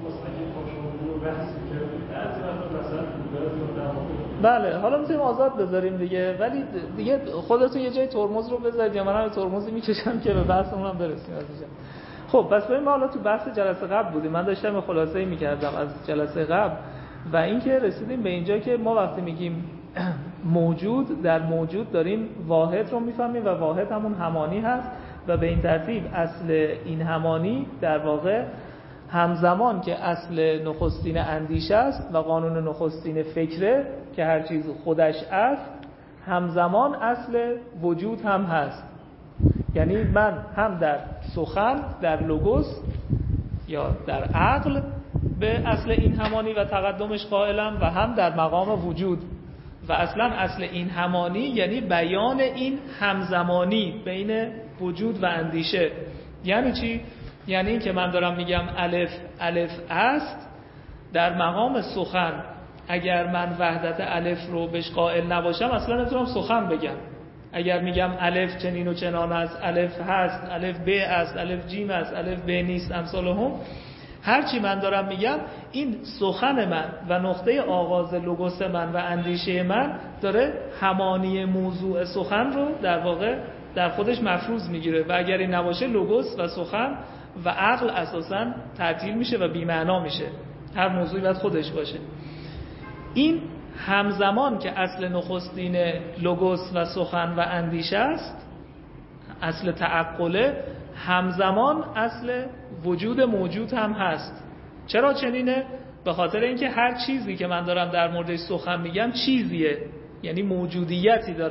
بله حالا میتونیم آزاد بذاریم دیگه، ولی دیگه خودتون یه جای ترمز رو بذارید یا منم ترمزی میکشم که به بحثمون هم برسیم عزیزم. خب پس ببین ما حالا تو بحث جلسه قبل بودیم، من داشتم خلاصه‌ای میکردم از جلسه قبل و اینکه رسیدیم به اینجا که ما وقتی میگیم موجود، در موجود داریم واحد رو میفهمیم و واحد همون همانی هست و به این ترتیب اصل این همانی در واقع همزمان که اصل نخستین اندیشه است و قانون نخستین فکره که هر چیز خودش است، همزمان اصل وجود هم هست. یعنی من هم در سخن، در لوگوس یا در عقل به اصل این همانی و تقدمش قائلم و هم در مقام وجود. و اصلا اصل این همانی یعنی بیان این همزمانی بین وجود و اندیشه. یعنی چی؟ یعنی این که من دارم میگم الف الف است، در مقام سخن اگر من وحدت الف رو بهش قائل نباشم اصلا نمیتونم سخن بگم. اگر میگم الف چنین و چنان است، الف هست، الف ب است، الف جیم است، الف ب نیست، امثال هم، هرچی من دارم میگم این سخن من و نقطه آغاز لوگوس من و اندیشه من داره همانی موضوع سخن رو در واقع در خودش مفروض میگیره و اگر این نباشه لوگوس و سخن و عقل اساساً تعطیل میشه و بی‌معنا میشه. هر موضوعی باید خودش باشه. این همزمان که اصل نخستین لوگوس و سخن و اندیشه است، اصل تعقله، همزمان اصل وجود موجود هم هست. چرا چنینه؟ به خاطر اینکه هر چیزی که من دارم در موردش سخن میگم چیزیه، یعنی موجودیتی داره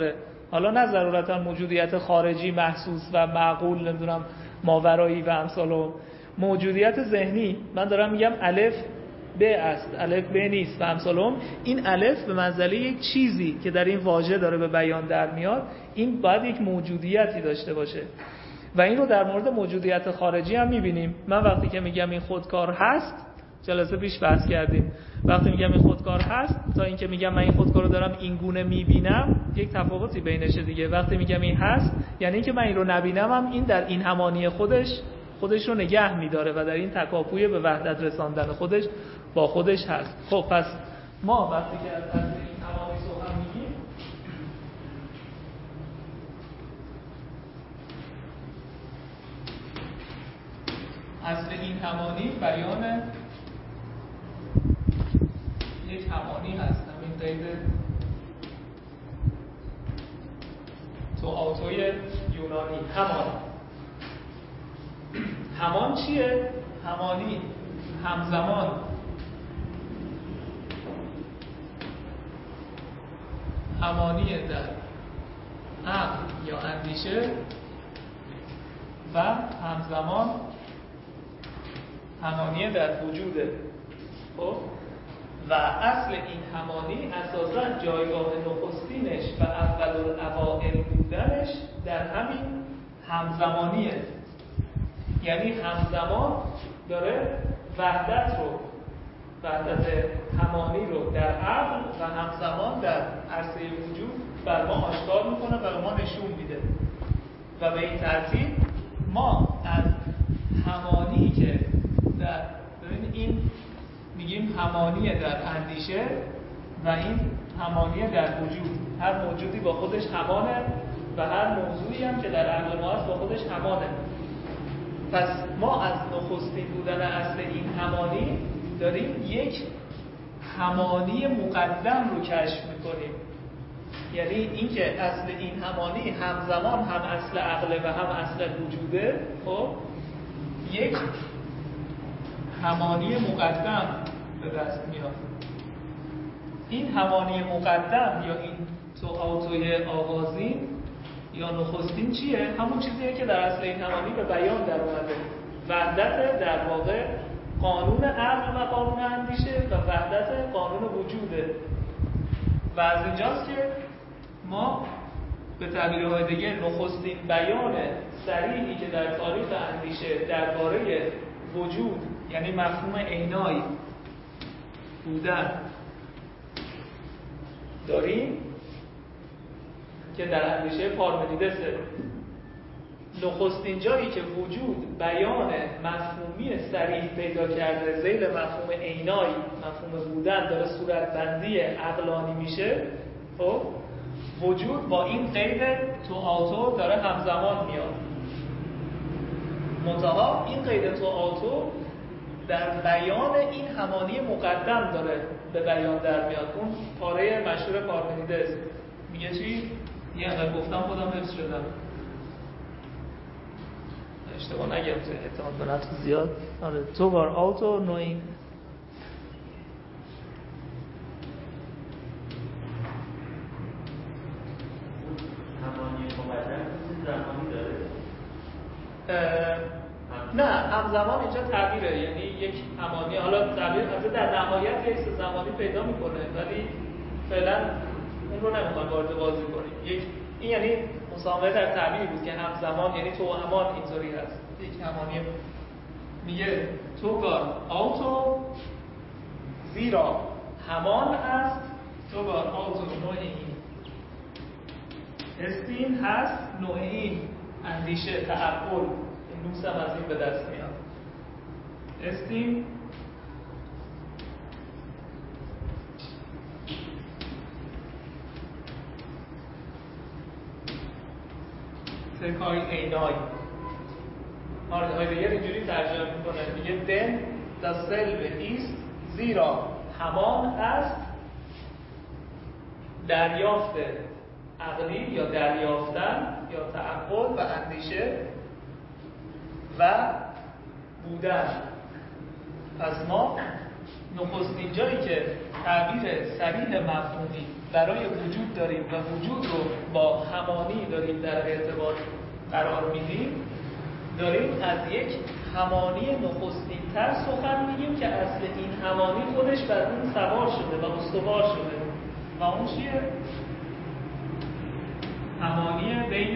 حالا نه ضرورتا موجودیت خارجی محسوس و معقول، نمیدونم ماورایی و امثال، موجودیت ذهنی. من دارم میگم الف ب است، الف ب نیست و امثالهم. این الف به منزله یک چیزی که در این واژه داره به بیان در میاد، این باید یک موجودیتی داشته باشه و این رو در مورد موجودیت خارجی هم میبینیم. من وقتی که میگم این خودکار هست، جلسه پیش بحث کردیم، وقتی میگم این خودکار هست تا اینکه میگم من این خودکار رو دارم این گونه میبینم، یک تفاوتی بینشه دیگه. وقتی میگم این هست یعنی اینکه من این رو نبینم هم این در این همانی خودش خودش رو نگه میداره و در این تکاپوی به وحدت رساندن خودش با خودش هست. خب پس ما وقتی که از اصل این همانی سخن میگیم، اصل این همانی بیان یک همانی هست، همین قید تو آتوی یونانی. همان همان چیه؟ همانی همزمان، همانی در عقل یا اندیشه و همزمان همانی در وجوده. خب و اصل این همانی اساساً جایگاه نخستینش و اول الاوائل بودنش در همین همزمانیه. یعنی همزمان داره وحدت رو، وحدت همانی رو در عقل و همزمان در عرصه وجود بر ما آشکار میکنه و به ما نشون میده و به این ترتیب ما از همانی که در ببین این میگیم همانی در اندیشه و این همانی در وجود، هر موجودی با خودش همانه و هر موضوعی هم که در عقل ما هست با خودش همانه. پس ما از نخستین بودن اصل این همانی داریم یک همانی مقدم رو کشف میکنیم. یعنی اینکه اصل این همانی همزمان هم اصل عقل و هم اصل وجوده، خب یک همانی مقدم به دست میاد. این همانی مقدم یا این تو آتوی آغازین یا نخستین چیه؟ همون چیزیه که در اصل این همانی به بیان در اومده. وحدت در واقع قانون عقل و قانون اندیشه و وحدت قانون وجوده. و از اینجاست که ما به تعبیرهای دیگه نخستین بیان صریحی که در تاریخ اندیشه درباره وجود، یعنی مفهوم عینایی بودن داریم که در اندیشه پارمنیدسه. نخستین جایی که وجود بیان مفهومی صریح پیدا کرده زیل مفهوم عینایی، مفهوم بودن، داره صورت بندی عقلانی میشه. خب وجود با این قید تو آتو داره همزمان میاد. منتها این قید تو آتو در بیان این همانی مقدم داره به بیان در میاد. اون پاره مشهور پارمنیدس میگه چی؟ یه انقدر گفتم خودم حفظ شدم، اشتباه نگم، اعتماد به نفس زیاد. آره تو بار آتو نوین همانی مقدم زمانی داره؟ نه، همزمان اینجا تعبیره، یعنی یک همانی، حالا تعبیر البته در نهایت یک سه زمانی پیدا میکنه ولی فعلا اون رو نمیخوام وارد بازی کنیم. یک این یعنی مسامحه در تعبیر بود که همزمان یعنی تو همان اینطوری هست. یک همانی میگه تو گار آتو زیرا همان است، تو گار آتو نوع این استین هست، نوع این اندیشه تعقل. این لوس هم از این به دست میاد. استین تکای عینای. آره هایدگر اینجوری ترجمه میکنه، میگه دن dasselbe ist زیرا همان است دریافت عقلی یا دریافتن یا تعقل و اندیشه و بودن. پس ما نخستین جایی که تعبیر صریح مفهومی برای وجود داریم و وجود رو با همانی داریم در ارتباط قرار میدیم، داریم از یک همانی نخستین‌تر سخن میگیم که اصل این همانی خودش بر اون سوار شده و استوار شده و اون چیه؟ همانی بین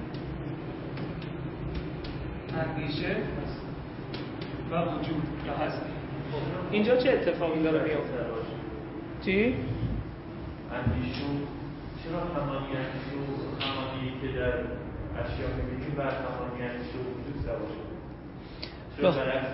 اندیشه و وجود یا هستی. اینجا چه اتفاقی داره میفته؟ چی؟ اندیشون چرا همانی اندیشه و همانی که در اشیا میبینیم بر همانی اندیشه و وجود سوار شده؟ چرا برعکس؟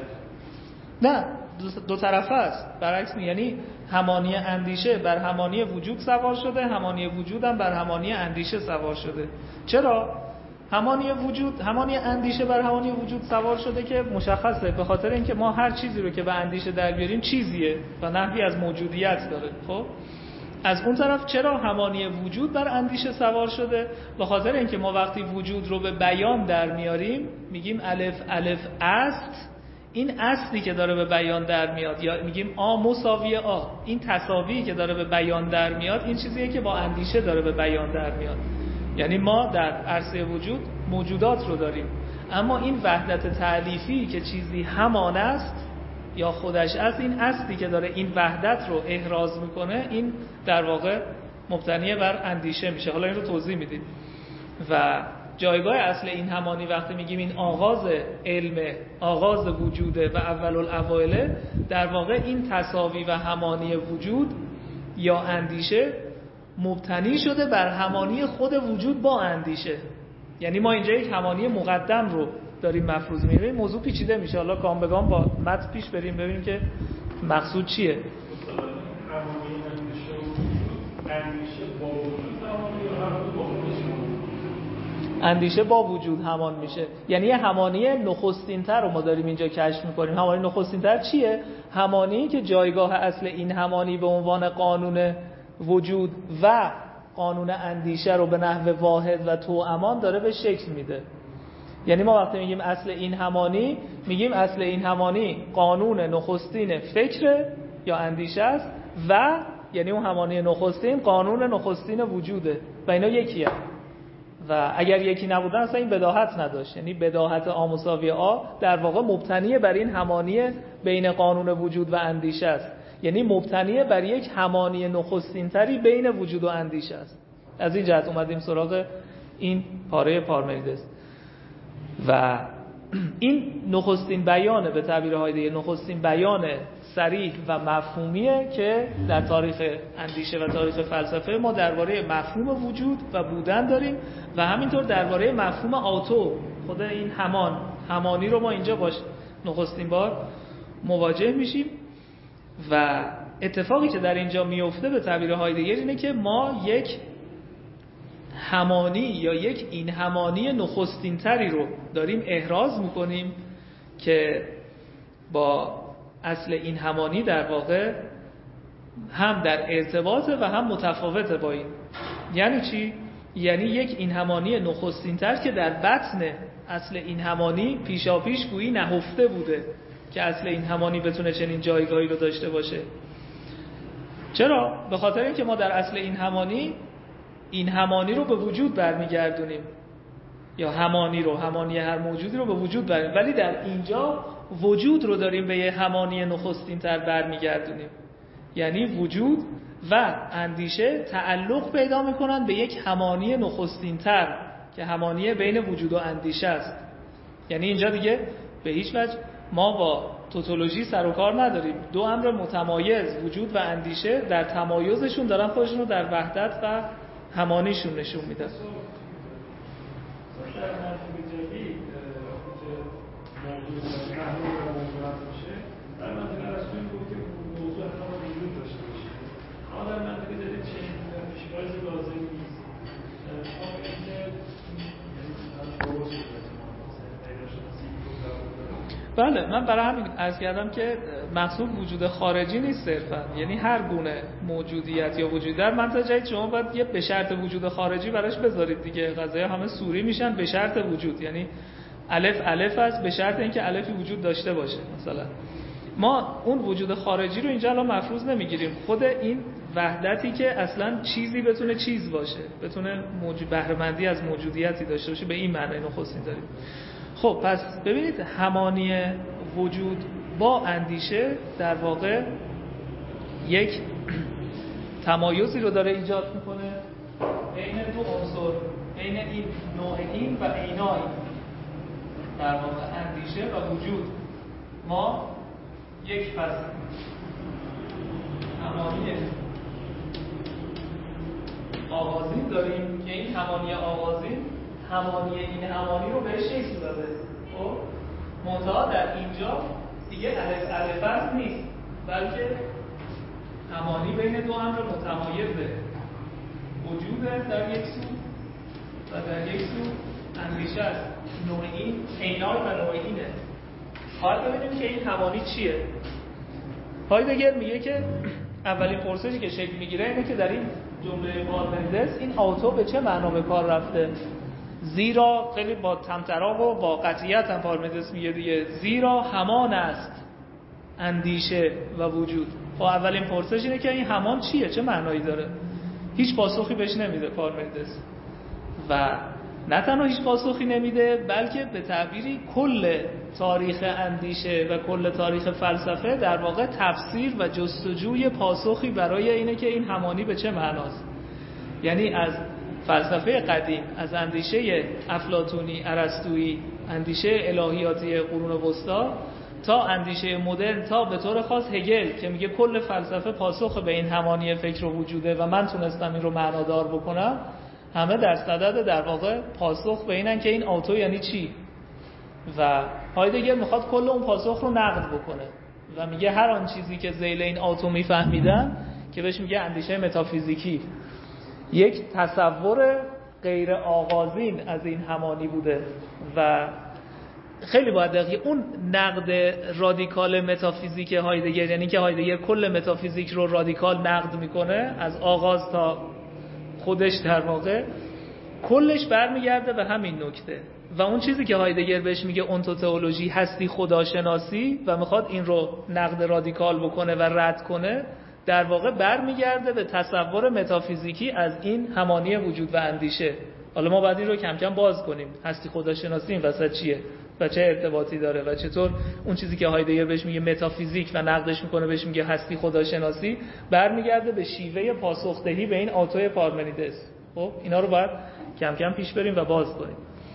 نه، دو, دو طرفه است. برعکس می یعنی همانی اندیشه بر همانی وجود سوار شده، همانی وجود هم بر همانی اندیشه سوار شده. چرا؟ همانی وجود، همانی اندیشه بر همانی وجود سوار شده که مشخصه، به خاطر اینکه ما هر چیزی رو که به اندیشه در بیاریم چیزیه و نحوی از موجودیت داره. خب از اون طرف چرا همانی وجود بر اندیشه سوار شده؟ به خاطر اینکه ما وقتی وجود رو به بیان در میاریم میگیم الف الف است، این اصلی که داره به بیان در میاد، یا میگیم آ مساوی آ، این تساوی که داره به بیان در میاد این چیزیه که با اندیشه داره به بیان در میاد. یعنی ما در عرصه وجود موجودات رو داریم، اما این وحدت تألیفی که چیزی همان است یا خودش است، این اصلی که داره این وحدت رو احراز میکنه، این در واقع مبتنی بر اندیشه میشه. حالا این رو توضیح میدیم. و جایگاه اصل این همانی وقتی میگیم این آغاز علم، آغاز وجوده و اول الاوائل، در واقع این تساوی و همانی وجود یا اندیشه مبتنی شده بر همانی خود وجود با اندیشه. یعنی ما اینجا یک همانی مقدم رو داریم مفروض می‌بینیم. موضوع پیچیده میشه، حالا گام به گام با متن پیش بریم ببینیم که مقصود چیه. همانی اندیشه و وجود، اندیشه با وجود همانی یا همانی با خودش همانی؟ اندیشه با وجود همان میشه. یعنی یه همانی نخستین‌تر رو ما داریم اینجا کشف می‌کنیم. همانی نخستین‌تر چیه؟ همانی که جایگاه اصل این همانی به عنوان قانون وجود و قانون اندیشه رو به نحو واحد و توامان داره به شکل میده. یعنی ما وقتی میگیم اصل این همانی، میگیم اصل این همانی قانون نخستین فکر یا اندیشه است و یعنی اون همانی نخستین قانون نخستین وجوده و اینا یکیه. و اگر یکی نبودن اصلا این بداهت نداشت. یعنی بداهت آ مساوی آ در واقع مبتنی بر این همانی بین قانون وجود و اندیشه است. یعنی مبتنی بر یک همانی نخستین تری بین وجود و اندیشه است. از این جهت اومدیم سراغ این پاره پارمنیدس. و این نخستین بیانه، به تعبیر هایدگر نخستین بیان صریح و مفهومیه که در تاریخ اندیشه و تاریخ فلسفه ما درباره مفهوم وجود و بودن داریم و همینطور درباره مفهوم آتو، خود این همان همانی رو ما اینجا باش نخستین بار مواجه میشیم. و اتفاقی که در اینجا میفته به تعبیر هایدگر اینه که ما یک همانی یا یک این همانی نخستین تری رو داریم احراز میکنیم که با اصل این همانی در واقع هم در ارتباطه و هم متفاوته با این. یعنی چی؟ یعنی یک این همانی نخستین تر که در بطن اصل این همانی پیشا پیش گویی نهفته بوده که اصل این همانی بتونه چنین جایگاهی رو داشته باشه. چرا؟ به خاطر اینکه ما در اصل این همانی این همانی رو به وجود برمیگردونیم، یا همانی رو، همانی هر موجودی رو به وجود برمیگردونیم، ولی در اینجا وجود رو داریم به یه همانی نخستین تر برمیگردونیم. یعنی وجود و اندیشه تعلق پیدا میکنن به یک همانی نخستین تر که همانی بین وجود و اندیشه است. یعنی اینجا دیگه به هیچ وجه ما با توتولوژی سر و کار نداریم. دو امر متمایز، وجود و اندیشه، در تمایزشون دارن خودشون رو در وحدت و همانیشون نشون میدن. در منطق جدید که موضوع تحلیل و موضوعات باشه، در منطق رسمی بود که موضوع همه وجود داشته باشه. اما در منطق جدید چنین پیش‌فرض لازم نیست. ما بگیم که بله، من برای همین عرض کردم که مقصود وجود خارجی نیست صرفا. یعنی هر گونه موجودیت یا وجود در منطقه جدید شما باید یه به شرط وجود خارجی براش بذارید دیگه. قضایا همه سوری میشن به شرط وجود. یعنی الف الف است به شرط اینکه الفی وجود داشته باشه مثلا. ما اون وجود خارجی رو اینجا الان مفروض نمیگیریم، خود این وحدتی که اصلا چیزی بتونه چیز باشه، بتونه موجود بهره‌مندی از موجودیتی داشته باشه، به این معنی نخستین داریم. خب پس ببینید همانی وجود با اندیشه در واقع یک تمایزی رو داره ایجاد میکنه بین دو عنصر، بین این نوع این و عینای در واقع اندیشه و وجود. ما یک پس همانی آغازین داریم که این همانی آغازین همانی این همانی رو بهش شکل داده. خب منتها در اینجا دیگه الف الف نیست، بلکه همانی بین دو امر متمایزه، وجود در یک سو و در یک سو اندیشه است. نوع این عینای و نوع اینه. حالا ببینیم که این همانی چیه. هایدگر میگه که اولین پرسشی که شکل میگیره اینه که در این جمله پارمنیدس این آتو به چه معنا به کار رفته، زیرا خیلی با طمطراق و با قطعیت هم پارمنیدس میگه دیگه، زیرا همان است اندیشه و وجود. خب اولین پرسش اینه که این همان چیه، چه معنایی داره. هیچ پاسخی بهش نمیده پارمنیدس، و نه تنها هیچ پاسخی نمیده بلکه به تعبیری کل تاریخ اندیشه و کل تاریخ فلسفه در واقع تفسیر و جستجوی پاسخی برای اینه که این همانی به چه معناست. یعنی از فلسفه قدیم، از اندیشه افلاطونی، ارسطویی، اندیشه الهیاتی قرون وسطا تا اندیشه مدرن، تا به طور خاص هگل که میگه کل فلسفه پاسخ به این همانی فکر و وجوده و من تونستم این رو معنادار بکنم، همه در صدد در واقع پاسخ به اینن که این آتو یعنی چی. و هایدگر میخواد کل اون پاسخ رو نقد بکنه و میگه هر آن چیزی که ذیل این آتو میفهمیدن که بهش میگه اندیشه متافیزیکی، یک تصور غیر آغازین از این همانی بوده. و خیلی باید دقیق اون نقد رادیکال متافیزیک هایدگر، یعنی که هایدگر کل متافیزیک رو رادیکال نقد میکنه از آغاز تا خودش، در واقع کلش برمیگرده به همین نکته. و اون چیزی که هایدگر بهش میگه اونتوتئولوژی، هستی خداشناسی، و میخواد این رو نقد رادیکال بکنه و رد کنه، در واقع برمیگرده به تصور متافیزیکی از این همانی وجود و اندیشه. حالا ما باید این رو کم کم باز کنیم، هستی خداشناسی این وسط چیه و چه ارتباطی داره و چطور اون چیزی که هایدگر بهش میگه متافیزیک و نقدش میکنه بهش میگه هستی خداشناسی، برمیگرده به شیوه پاسخدهی به این آتوی پارمنیدس. خب اینا رو باید کم کم پیش بریم و باز کنیم.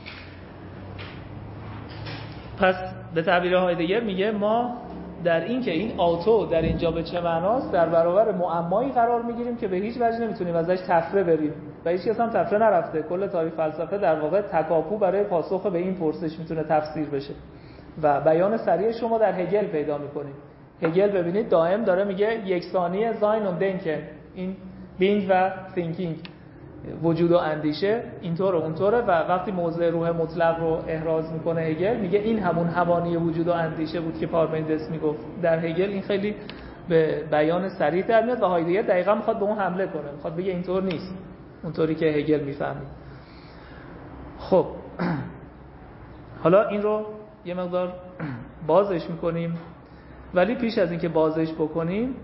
پس به تعبیر هایدگر میگه ما در این که این آتو در اینجا به چه معناست در برابر معمایی قرار میگیریم که به هیچ وجه نمیتونیم ازش تفره بریم و هیچ کس هم تفره نرفته. کل تاریخ فلسفه در واقع تکاپو برای پاسخ به این پرسش میتونه تفسیر بشه و بیان سریع شما در هگل پیدا میکنید. هگل ببینید دائم داره میگه یکسانی زاین و دنکن، این بینگ و تینکینگ، وجود و اندیشه اینطور و اونطوره. و وقتی موضع روح مطلق رو احراز میکنه هگل میگه این همون همانی وجود و اندیشه بود که پارمنیدس میگفت. در هگل این خیلی به بیان صریح در میاد و هایدگر دقیقاً میخواد به اون حمله کنه، میخواد بگه اینطور نیست اونطوری که هگل میفهمید. خب حالا این رو یه مقدار بازش میکنیم، ولی پیش از اینکه بازش بکنیم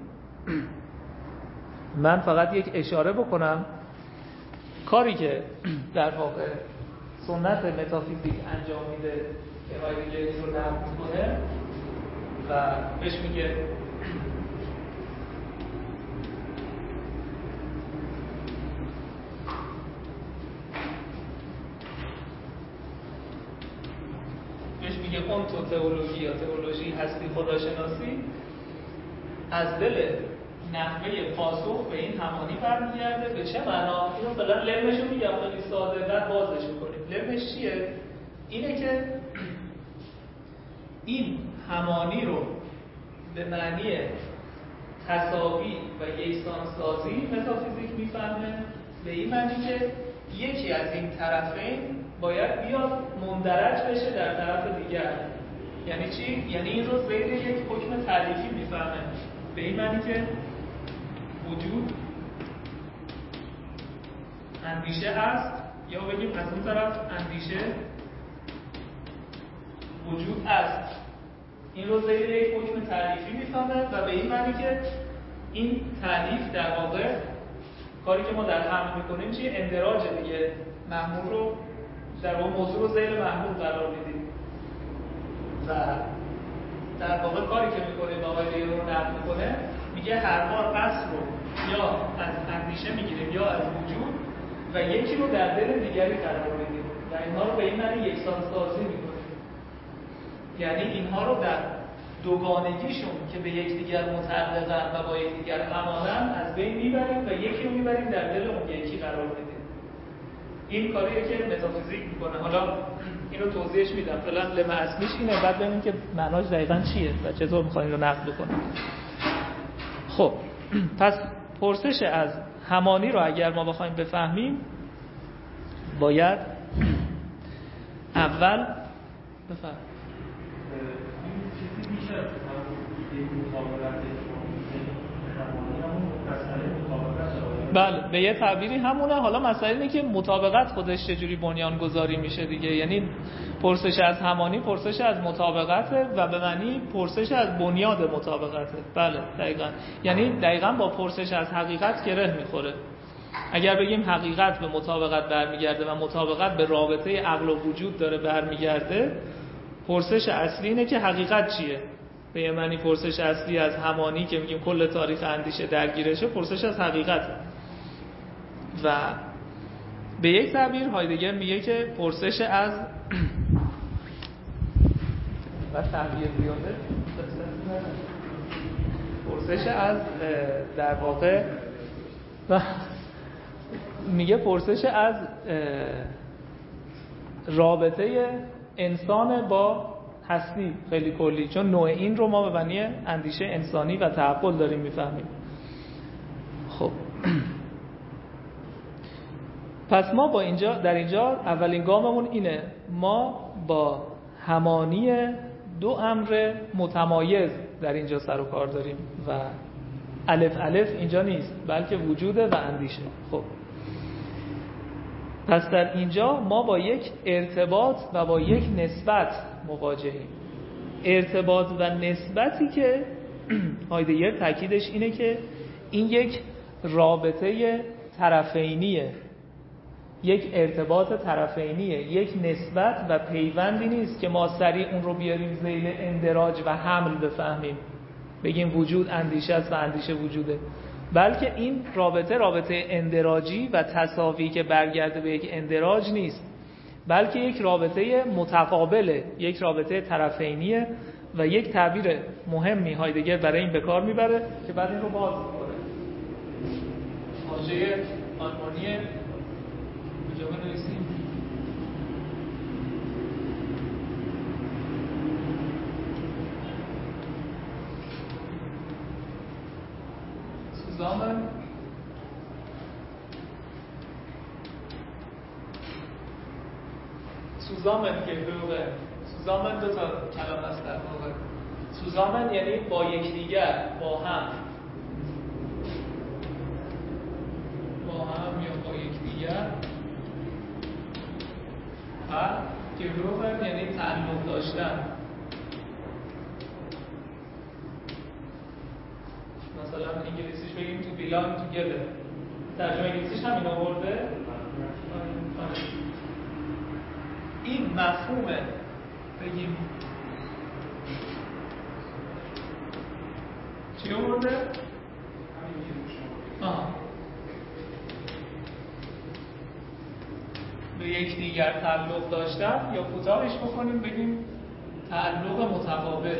من فقط یک اشاره بکنم. کاری که در واقع سنت متافیزیک انجام میده که هایدگر رو نقد میکنه و بهش میگه بهش میگه اون تو تئولوژی یا تئولوژی هستی خداشناسی، از دل نحوه پاسخ به این همانی برمیگرده. به چه معنا؟ اینو فعلا لمش رو میگم خیلی ساده، بعد بازش میکنیم. لمش چیه؟ اینه که این همانی رو به معنی تساوی و یکسانسازی متافیزیک میفهمه، به این معنی که یکی از این طرفین باید بیاد مندرج بشه در طرف دیگر. یعنی چی؟ یعنی این رو زیر یک حکم تعلیفی میفهمه، به این معنی که وجود اندیشه است، یا بگیم از اون طرف اندیشه وجود است. این رو زیر یک حکم تعریفی میفهمه و به این معنی که این تعریف در واقع کاری که ما در حمل میکنیم چیه؟ اندراج دیگه. محمول رو در واقع موضوع رو زیر محمول قرار میدیم و در واقع کاری که میکنه آقای دیگه رو نقل میکنه، میگه هر بار پس رو یا از اندیشه میگیریم یا از وجود و یکی رو در دل دیگری قرار میدیم و اینها رو به این معنی یکسان سازی میکنیم. یعنی اینها رو در دوگانگیشون که به یکدیگر متعلقن و با یکدیگر همانن از بین میبریم و یکی رو میبریم در دل اون یکی قرار میدیم. این کاریه که متافیزیک میکنه. حالا اینو توضیحش میدم. فعلا لمه اصلیش اینه، بعد ببینیم که معناش دقیقاً چیه و چطور میخوایم رو نقد بکنیم. خب پس پرسش از همانی رو اگر ما بخوایم بفهمیم باید اول بفهم این چیزی میشه همون ایده مطابقت همانی همون مسئله مطابقت. بله به یه تعبیری همونه. حالا مسئله اینه که مطابقت خودش چجوری بنیان گذاری میشه دیگه. یعنی پرسش از همانی پرسش از مطابقته و به معنی پرسش از بنیاد مطابقته. بله دقیقاً. یعنی دقیقاً با پرسش از حقیقت گره میخوره. اگر بگیم حقیقت به مطابقت برمیگرده و مطابقت به رابطه عقل و وجود داره برمیگرده، پرسش اصلی اینه که حقیقت چیه؟ به یه معنی پرسش اصلی از همانی که میگیم کل تاریخ اندیشه درگیرشه پرسش از حقیقت. و به یک تعبیر هایدگر میگه که پرسش از و تعبیر بیاده پرسش از در واقع میگه پرسش از رابطه انسان با هستی خیلی کلی، چون نوع این رو ما به معنی اندیشه انسانی و تعقل داریم میفهمیم. خب پس ما با اینجا در اینجا اولین گاممون اینه، ما با همانی دو امر متمایز در اینجا سر و کار داریم و الف الف اینجا نیست بلکه وجوده و اندیشه. خب پس در اینجا ما با یک ارتباط و با یک نسبت مواجهیم. ارتباط و نسبتی که هایدگر تاکیدش اینه که این یک رابطه طرفینیه، یک ارتباط طرفینیه، یک نسبت و پیوندی نیست که ما سریع اون رو بیاریم ذیل اندراج و حمل بفهمیم، بگیم وجود اندیشه است و اندیشه وجوده، بلکه این رابطه رابطه اندراجی و تساوی که برگرده به یک اندراج نیست، بلکه یک رابطه متقابله، یک رابطه طرفینیه و یک تعبیر مهمی هایدگر برای این به کار میبره که بعد این رو باز میکنه. واژه آلمانی کجا بنویسیم؟ سوزامن سوزامن که بروه سوزامن دو تا کلام هست در واقع. سوزامن یعنی با یکدیگر، با هم با هم یا با یکدیگر، و گروهن یعنی تعلق داشتن. مثلا انگلیسیش بگیم تو بیلان تو گله، ترجمه انگلیسیش همین آورده. این مفهومه بگیم چی آورده؟ آه به یک دیگر تعلق داشتن، یا کوتاهش بکنیم بگیم تعلق متقابل.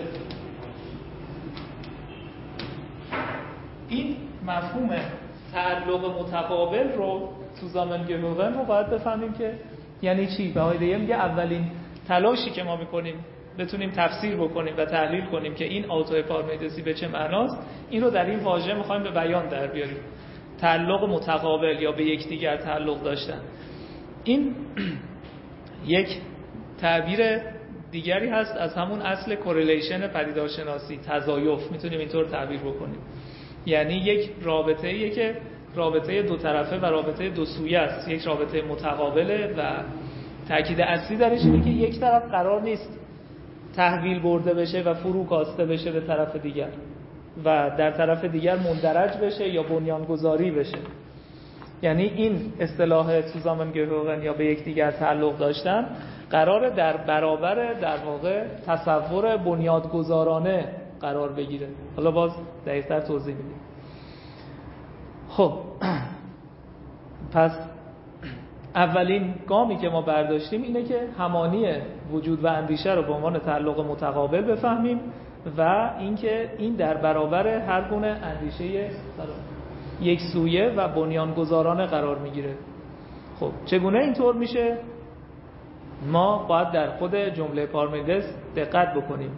این مفهوم تعلق متقابل رو zusammengehören رو باید بفهمیم که یعنی چی. به هایدگر میگه اولین تلاشی که ما میکنیم بتونیم تفسیر بکنیم و تحلیل کنیم که این آتوپارمیدسی به چه معناست، این رو در این واژه میخوایم به بیان در بیاریم. تعلق متقابل یا به یکدیگر تعلق داشتن، این یک تعبیر دیگری هست از همون اصل کورلیشن پدیدارشناسی، تضایف، میتونیم اینطور تعبیر بکنیم. یعنی یک رابطه‌ایه که رابطه دو طرفه و رابطه دو سویه است، یک رابطه متقابله و تأکید اصلی درش اینه که یک طرف قرار نیست تحویل برده بشه و فرو کاسته بشه به طرف دیگر و در طرف دیگر مندرج بشه یا بنیانگذاری بشه. یعنی این اصطلاح zusammengehören یا به یکدیگر تعلق داشتن قراره در برابر در واقع تصور بنیادگذارانه قرار بگیره. حالا باز دقیق‌تر توضیح میدیم. خب پس اولین گامی که ما برداشتیم اینه که همانی وجود و اندیشه رو به عنوان تعلق متقابل بفهمیم و اینکه این در برابر هر گونه اندیشه یک سویه و بنیانگذارانه قرار میگیره. خب چگونه اینطور میشه؟ ما باید در خود جمله پارمیدس دقت بکنیم.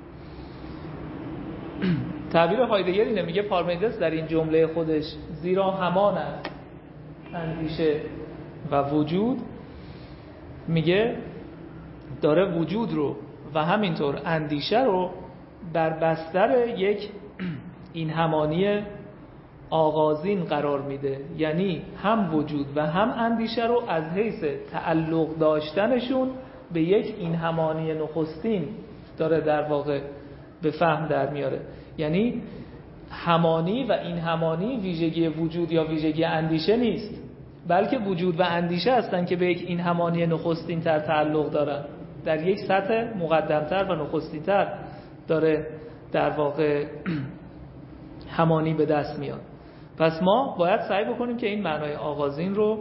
تعبیر هایدگر اینه، میگه پارمیدس در این جمله خودش زیرا همان است اندیشه و وجود، میگه داره وجود رو و همینطور اندیشه رو بر بستر یک این همانی آغازین قرار میده. یعنی هم وجود و هم اندیشه رو از حیث تعلق داشتنشون به یک این همانی نخستین داره در واقع به فهم در میاره. یعنی همانی و این همانی ویژگی وجود یا ویژگی اندیشه نیست، بلکه وجود و اندیشه هستن که به یک این همانی نخستین تر تعلق دارن، در یک سطح مقدمتر و نخستین تر داره در واقع همانی به دست میاد. پس ما باید سعی بکنیم که این معنای آغازین رو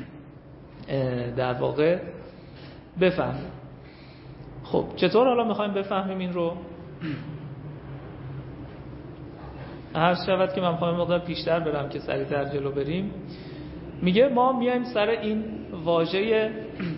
در واقع بفهمیم. خب چطور حالا میخوایم بفهمیم این رو؟ هر شود که من میخوایم مقدار پیشتر برم که سریعتر جلو بریم. میگه ما میایم سر این واژه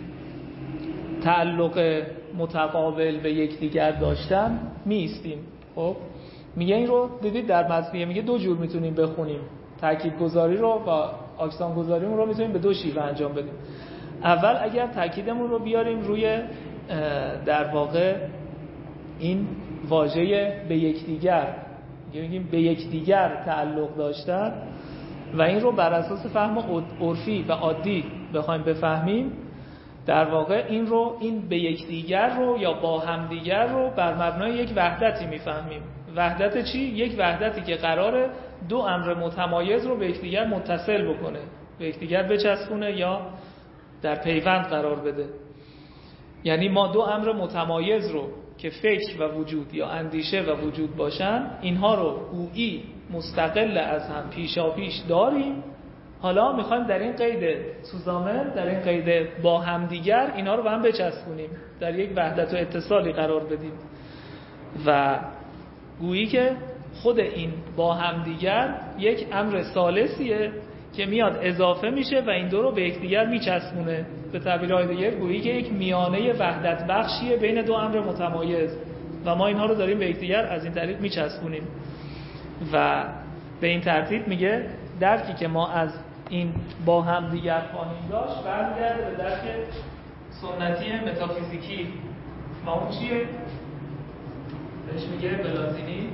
تعلق متقابل به یکدیگر داشتن میستیم. خب میگه این رو دیدید در متن میگه دو جور میتونیم بخونیم، تاکید گذاری رو و اکسان گذاریمون رو میتونیم به دو شیوه انجام بدیم. اول اگر تاکیدمون رو بیاریم روی در واقع این واژه به یکدیگر، میگیم به یکدیگر تعلق داشتن و این رو بر اساس فهم عرفی و عادی بخوایم بفهمیم، در واقع این رو این به یکدیگر رو یا با همدیگر رو بر مبنای یک وحدتی میفهمیم. وحدت چی؟ یک وحدتی که قراره دو امر متمایز رو به یکدیگر متصل بکنه، به یکدیگر بچسبونه یا در پیوند قرار بده. یعنی ما دو امر متمایز رو که فکر و وجود یا اندیشه و وجود باشن، اینها رو گویی مستقل از هم پیشا پیش داریم. حالا میخوایم در این قید سوزامن، در این قید با همدیگر اینها رو به هم بچسبونیم، در یک وحدت و اتصالی قرار بدیم و گویی که خود این با همدیگر یک امر ثالثیه که میاد اضافه میشه و این دو رو به یکدیگر میچسبونه. به تعبیر هایدگر گویی که یک میانه وحدت بخشیه بین دو امر متمایز و ما اینها رو داریم به یکدیگر از این طریق میچسبونیم. و به این ترتیب میگه درکی که ما از این با همدیگر خواهیم داشت برمیگرده به درک سنتی متافیزیکی و اون چیه؟ بهش میگه بلازینی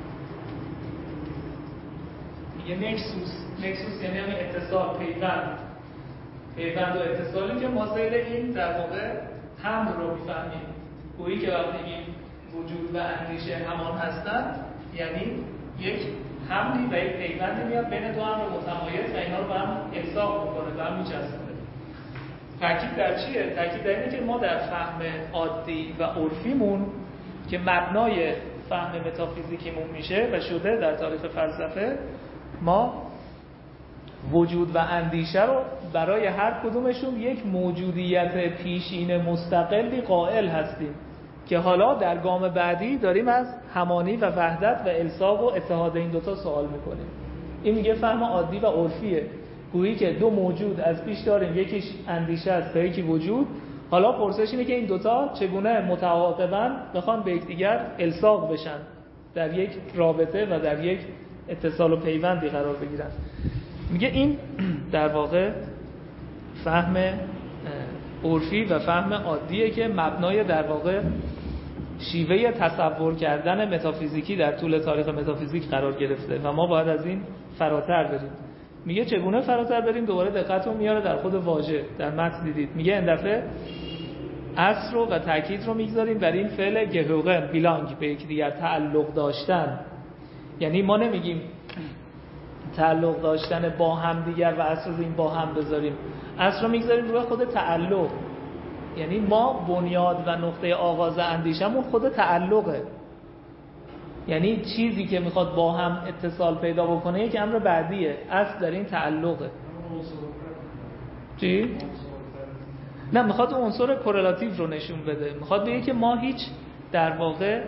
میگه نکسوس. نکسوس یعنی همین اتصال، پیوند پیوند و اتصالی که ما زیر این در واقع هم رو میفهمیم. گویی که وقتی میگیم وجود و اندیشه همان هستند، یعنی یک همدی و یک پیوندی میاد بین دو امر متمایز و اینا رو به هم الصاق میکنه، به هم میچسبونه. تاکید در چیه؟ تاکید در اینه که ما در فهم عادی و عرفیمون که مبنای فهم متافیزیکیمون میشه و شده در تاریخ فلسفه، ما وجود و اندیشه رو برای هر کدومشون یک موجودیت پیشین مستقلی قائل هستیم که حالا در گام بعدی داریم از همانی و وحدت و الصاق و اتحاد این دوتا سوال میکنیم. این میگه فهم عادی و عرفیه، گویی که دو موجود از پیش داریم، یکیش اندیشه است و یکی وجود. حالا پرسش اینه که این دوتا چگونه متعاقباً بخوان به یکدیگر الصاق بشن، در یک رابطه و در یک اتصال و پیوندی قرار بگیرن. میگه این در واقع فهم عرفی و فهم عادیه که مبنای در واقع شیوه تصور کردن متافیزیکی در طول تاریخ متافیزیک قرار گرفته و ما باید از این فراتر بریم. میگه چگونه فراتر بریم؟ دوباره دقتون میاره در خود واژه، در متن دیدید میگه این دفعه اصل رو و تاکید رو میگذاریم بر این فعل گهوغن بیلانگ، به یکدیگر تعلق داشتن. یعنی ما نمیگیم تعلق داشتن با هم دیگر و اصل رو این با هم بذاریم، اصل رو میگذاریم روی خود تعلق. یعنی ما بنیاد و نقطه آغاز اندیشمون خود تعلقه، یعنی چیزی که میخواد با هم اتصال پیدا بکنه یک امر بعدیه، اصل در این تعلقه. چی؟ نه، میخواد اون عنصر کورلاتیو رو نشون بده، میخواد بگه که ما هیچ در واقع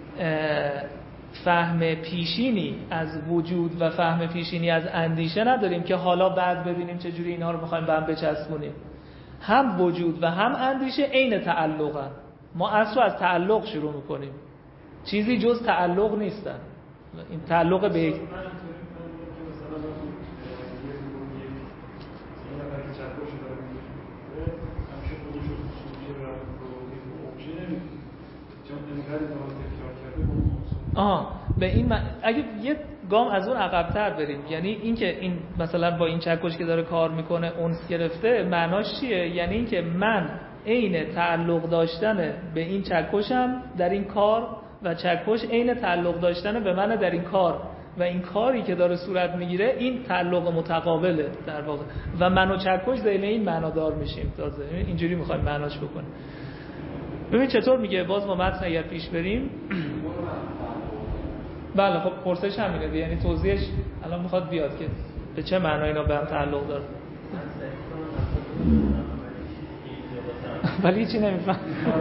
فهم پیشینی از وجود و فهم پیشینی از اندیشه نداریم که حالا بعد ببینیم چجوری اینها رو میخوایم به هم بچسبونیم. هم وجود و هم اندیشه عین تعلقن. ما اصلا از تعلق شروع میکنیم، چیزی جز تعلق نیستن. این تعلق به یک آها به این من... اگه یه گام از اون عقب‌تر بریم، یعنی اینکه این مثلا با این چکش که داره کار میکنه اونس گرفته، معناش چیه؟ یعنی اینکه من عین تعلق داشتن به این چکشم در این کار و چکش عین تعلق داشتن به من در این کار و این کاری که داره صورت میگیره این تعلق متقابله در واقع و من و چکش ذیل این معنادار میشیم. تازه اینجوری میخوایم معناش بکنیم. ببین چطور میگه، باز ما متن اگر پیش بریم. بله خب پرسش همینه دیگه، یعنی توضیحش الان میخواد بیاد که به چه معنی اینا به هم تعلق داره. ولی چی نمیفهم.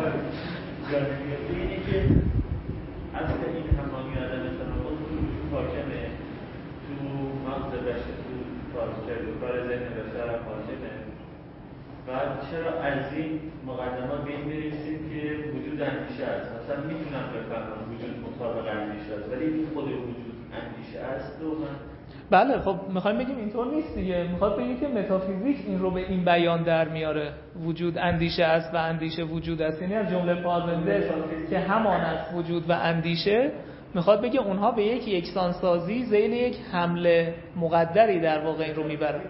اینه که اصل این همانی آدم تناقض تو حاکمه، تو مغز بشر، تو کار کار ذهن بشر حاکمه. و چرا از این مقدمات به این میرسیم که وجود اندیشه است؟ مثلا میتونم بفهمم وجود مطابق اندیشه است، ولی این خود وجود اندیشه است و من بله خب میخوایم بگیم اینطور نیست دیگه. میخواد بگه که متافیزیک این رو به این بیان در میاره، وجود اندیشه است و اندیشه وجود است. یعنی از جمله پارمندس که همان است وجود و اندیشه، میخواد بگه اونها به یک یکسانسازی ذیل یک حمله مقدری در واقع این رو میبره.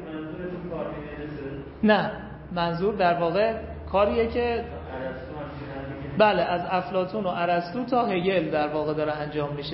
نه، منظور در واقع کاریه که بله از افلاطون و ارسطو تا هگل در واقع داره انجام میشه.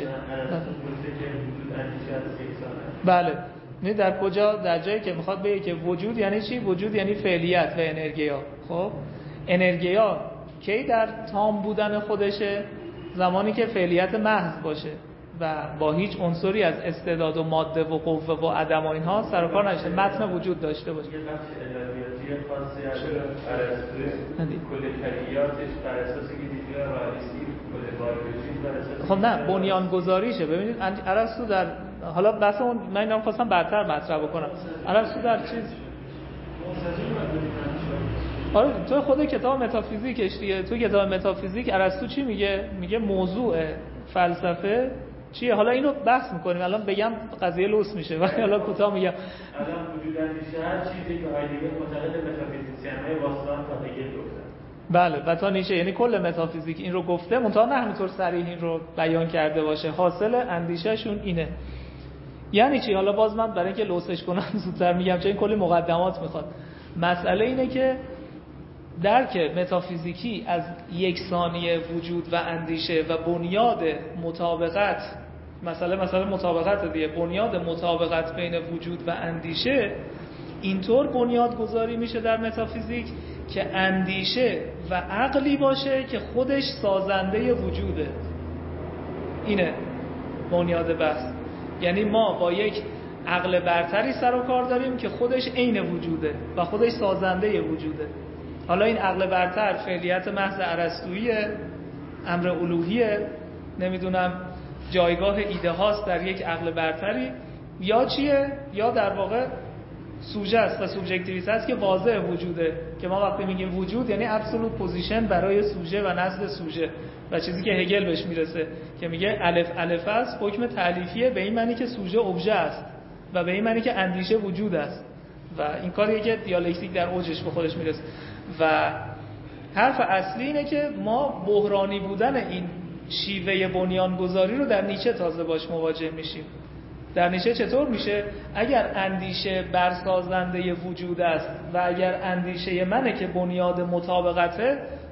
بله نه در کجا؟ در جایی که میخواد بگه که وجود یعنی چی؟ وجود یعنی فعلیت و انرژیا. خب انرژیا کی در تام بودن خودشه؟ زمانی که فعلیت محض باشه و با هیچ عنصری از استعداد و ماده و قوه و عدم و اینها سر و کار نشه، متن وجود داشته باشه. یه بخش الهیاتی خاصی از ارسطو کلیاتش بر اساس که دیدگاه رئالیستی کل بایولوژی بر اساس خب نه بنیانگذاریشه. ببینید ارسطو در حالا بحث اون من اینا خواستم بعدتر مطرح بکنم. ارسطو در چیز آره تو خود کتاب متافیزیکش دیگه، تو کتاب متافیزیک ارسطو چی میگه؟ میگه موضوع فلسفه چیه؟ حالا اینو بحث میکنیم، الان بگم قضیه لوس میشه ولی حالا کوتاه میگم. الان وجود اندیشه هر چیزی که هایدگر معتقد متافیزیسیان‌های باستان تا هگل گفتن. بله و تا نیچه، یعنی کل متافیزیک این رو گفته، منتها نه همینطور صریح این رو بیان کرده باشه. حاصل اندیشهشون اینه. یعنی چی؟ حالا باز من برای اینکه لوسش کنم زودتر میگم چون این کلی مقدمات میخواد. مسئله اینه که درک متافیزیکی از یکسانی وجود و اندیشه و بنیاد مطابقت، مسئله مسئله مطابقت دیگه، بنیاد مطابقت بین وجود و اندیشه اینطور بنیاد گذاری میشه در متافیزیک که اندیشه و عقلی باشه که خودش سازنده وجوده. اینه بنیاد بحث. یعنی ما با یک عقل برتری سر و کار داریم که خودش عین وجوده و خودش سازنده وجوده. حالا این عقل برتر فعلیت محض ارسطوییه، امر الوهیه، نمیدونم جایگاه ایده هاست در یک عقل برتری، یا چیه؟ یا در واقع سوژه است و سوبژکتیویته است که واضح وجوده، که ما وقتی میگیم وجود یعنی ابسولوت پوزیشن برای سوژه و نزد سوژه و چیزی که هگل بهش میرسه که میگه الف الف است، حکم تألیفیه به این معنی که سوژه ابژه است و به این معنی که اندیشه وجود است و این کاریه که دیالکتیک در اوجش به خودش میرسه. و حرف اصلی اینه که ما بحرانی بودن این شیوه بنیانگذاری رو در نیچه تازه باش مواجه میشیم. در نیچه چطور میشه؟ اگر اندیشه برسازنده وجود است و اگر اندیشه منه که بنیاد مطابقته،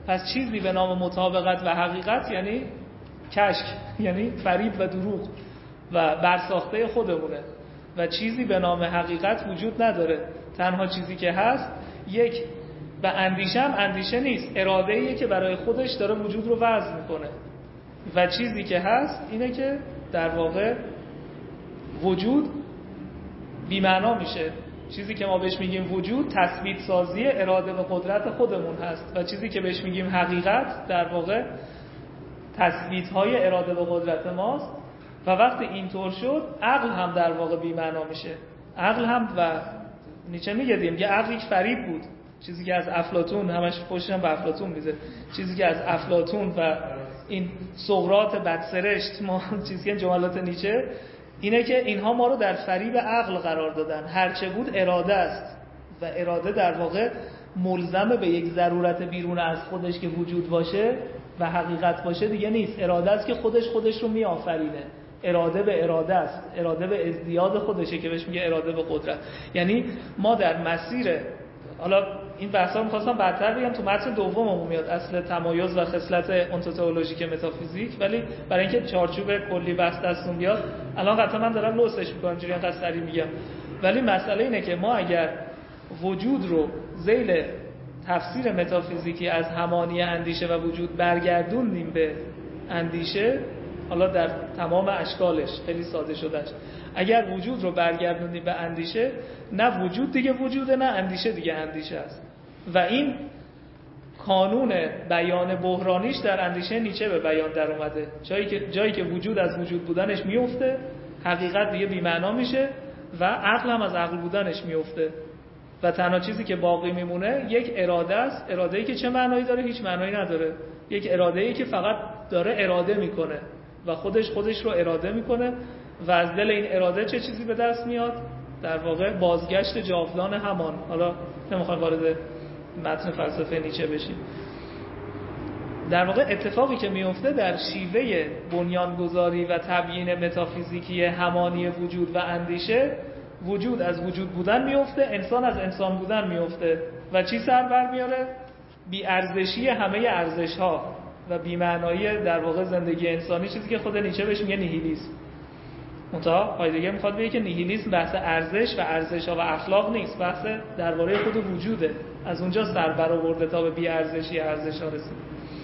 پس چیزی به نام مطابقت و حقیقت یعنی کشک، یعنی فریب و دروغ و برساخته خودمونه و چیزی به نام حقیقت وجود نداره. تنها چیزی که هست یک و اندیشه هم اندیشه نیست، اراده‌ایه که برای خودش داره وجود رو وضع میکنه و چیزی که هست اینه که در واقع وجود بی‌معنا میشه. چیزی که ما بهش میگیم وجود تثبیت سازی اراده و قدرت خودمون هست و چیزی که بهش میگیم حقیقت در واقع تثبیت های اراده و قدرت ماست و وقتی اینطور شد عقل هم در واقع بی‌معنا میشه. عقل هم و نیچه میگه دیم که عقل یک فریب بود، چیزی که از افلاطون، همش پشتم به افلاطون میزه، چیزی که از افلاطون و این سقراط بدسرشت ما چیزی که جملات نیچه اینه که اینها ما رو در فریب عقل قرار دادن. هرچه بود اراده است و اراده در واقع ملزم به یک ضرورت بیرون از خودش که وجود باشه و حقیقت باشه دیگه نیست. اراده است که خودش خودش رو میآفرینه. اراده به اراده است، اراده به ازدیاد خودشه که بهش میگه اراده به قدرت. یعنی ما در مسیر، حالا این بحثا رو می‌خواستم بعدتر بگم، تو متن دوممون میاد اصل تمایز و خصلت انتوتئولوژیک متافیزیک، ولی برای اینکه چارچوب کلی بحث دستون بیاد الان قطعا من دارم لوسش می‌کنم اینجوری انقدر سریع میگم، ولی مسئله اینه که ما اگر وجود رو ذیل تفسیر متافیزیکی از همانی اندیشه و وجود برگردوندیم به اندیشه، حالا در تمام اشکالش خیلی ساده شدهش، اگر وجود رو برگردوندیم به اندیشه، نه وجود دیگه وجوده نه اندیشه دیگه اندیشه است و این کانون بیان بحرانیش در اندیشه نیچه به بیان در اومده. جایی که جایی که وجود از وجود بودنش میفته، حقیقت دیگه بی‌معنا میشه و عقل هم از عقل بودنش میفته و تنها چیزی که باقی میمونه یک اراده است. اراده‌ای که چه معنایی داره؟ هیچ معنایی نداره. یک اراده‌ای که فقط داره اراده میکنه و خودش خودش رو اراده میکنه و از دل این اراده چه چیزی به دست میاد؟ در واقع بازگشت جاودان همان. حالا نمیخوام وارد متن فلسفه نیچه بشیم. در واقع اتفاقی که میفته در شیوه بنیانگذاری و تبیین متافیزیکی همانی وجود و اندیشه، وجود از وجود بودن میفته، انسان از انسان بودن میفته و چی سر بر میاره؟ بی ارزشی همه ارزش ها و بی معنایی در واقع زندگی انسانی، چیزی که خود نیچه بهش میگه نیهیلیسم. منتها هایدگر میخواد بگه که نیهیلیسم بحث ارزش و ارزش ها و اخلاق نیست، بحث درباره خود وجوده. از اونجا سر برآورده تا به بی ارزشی ارزش ها رسید.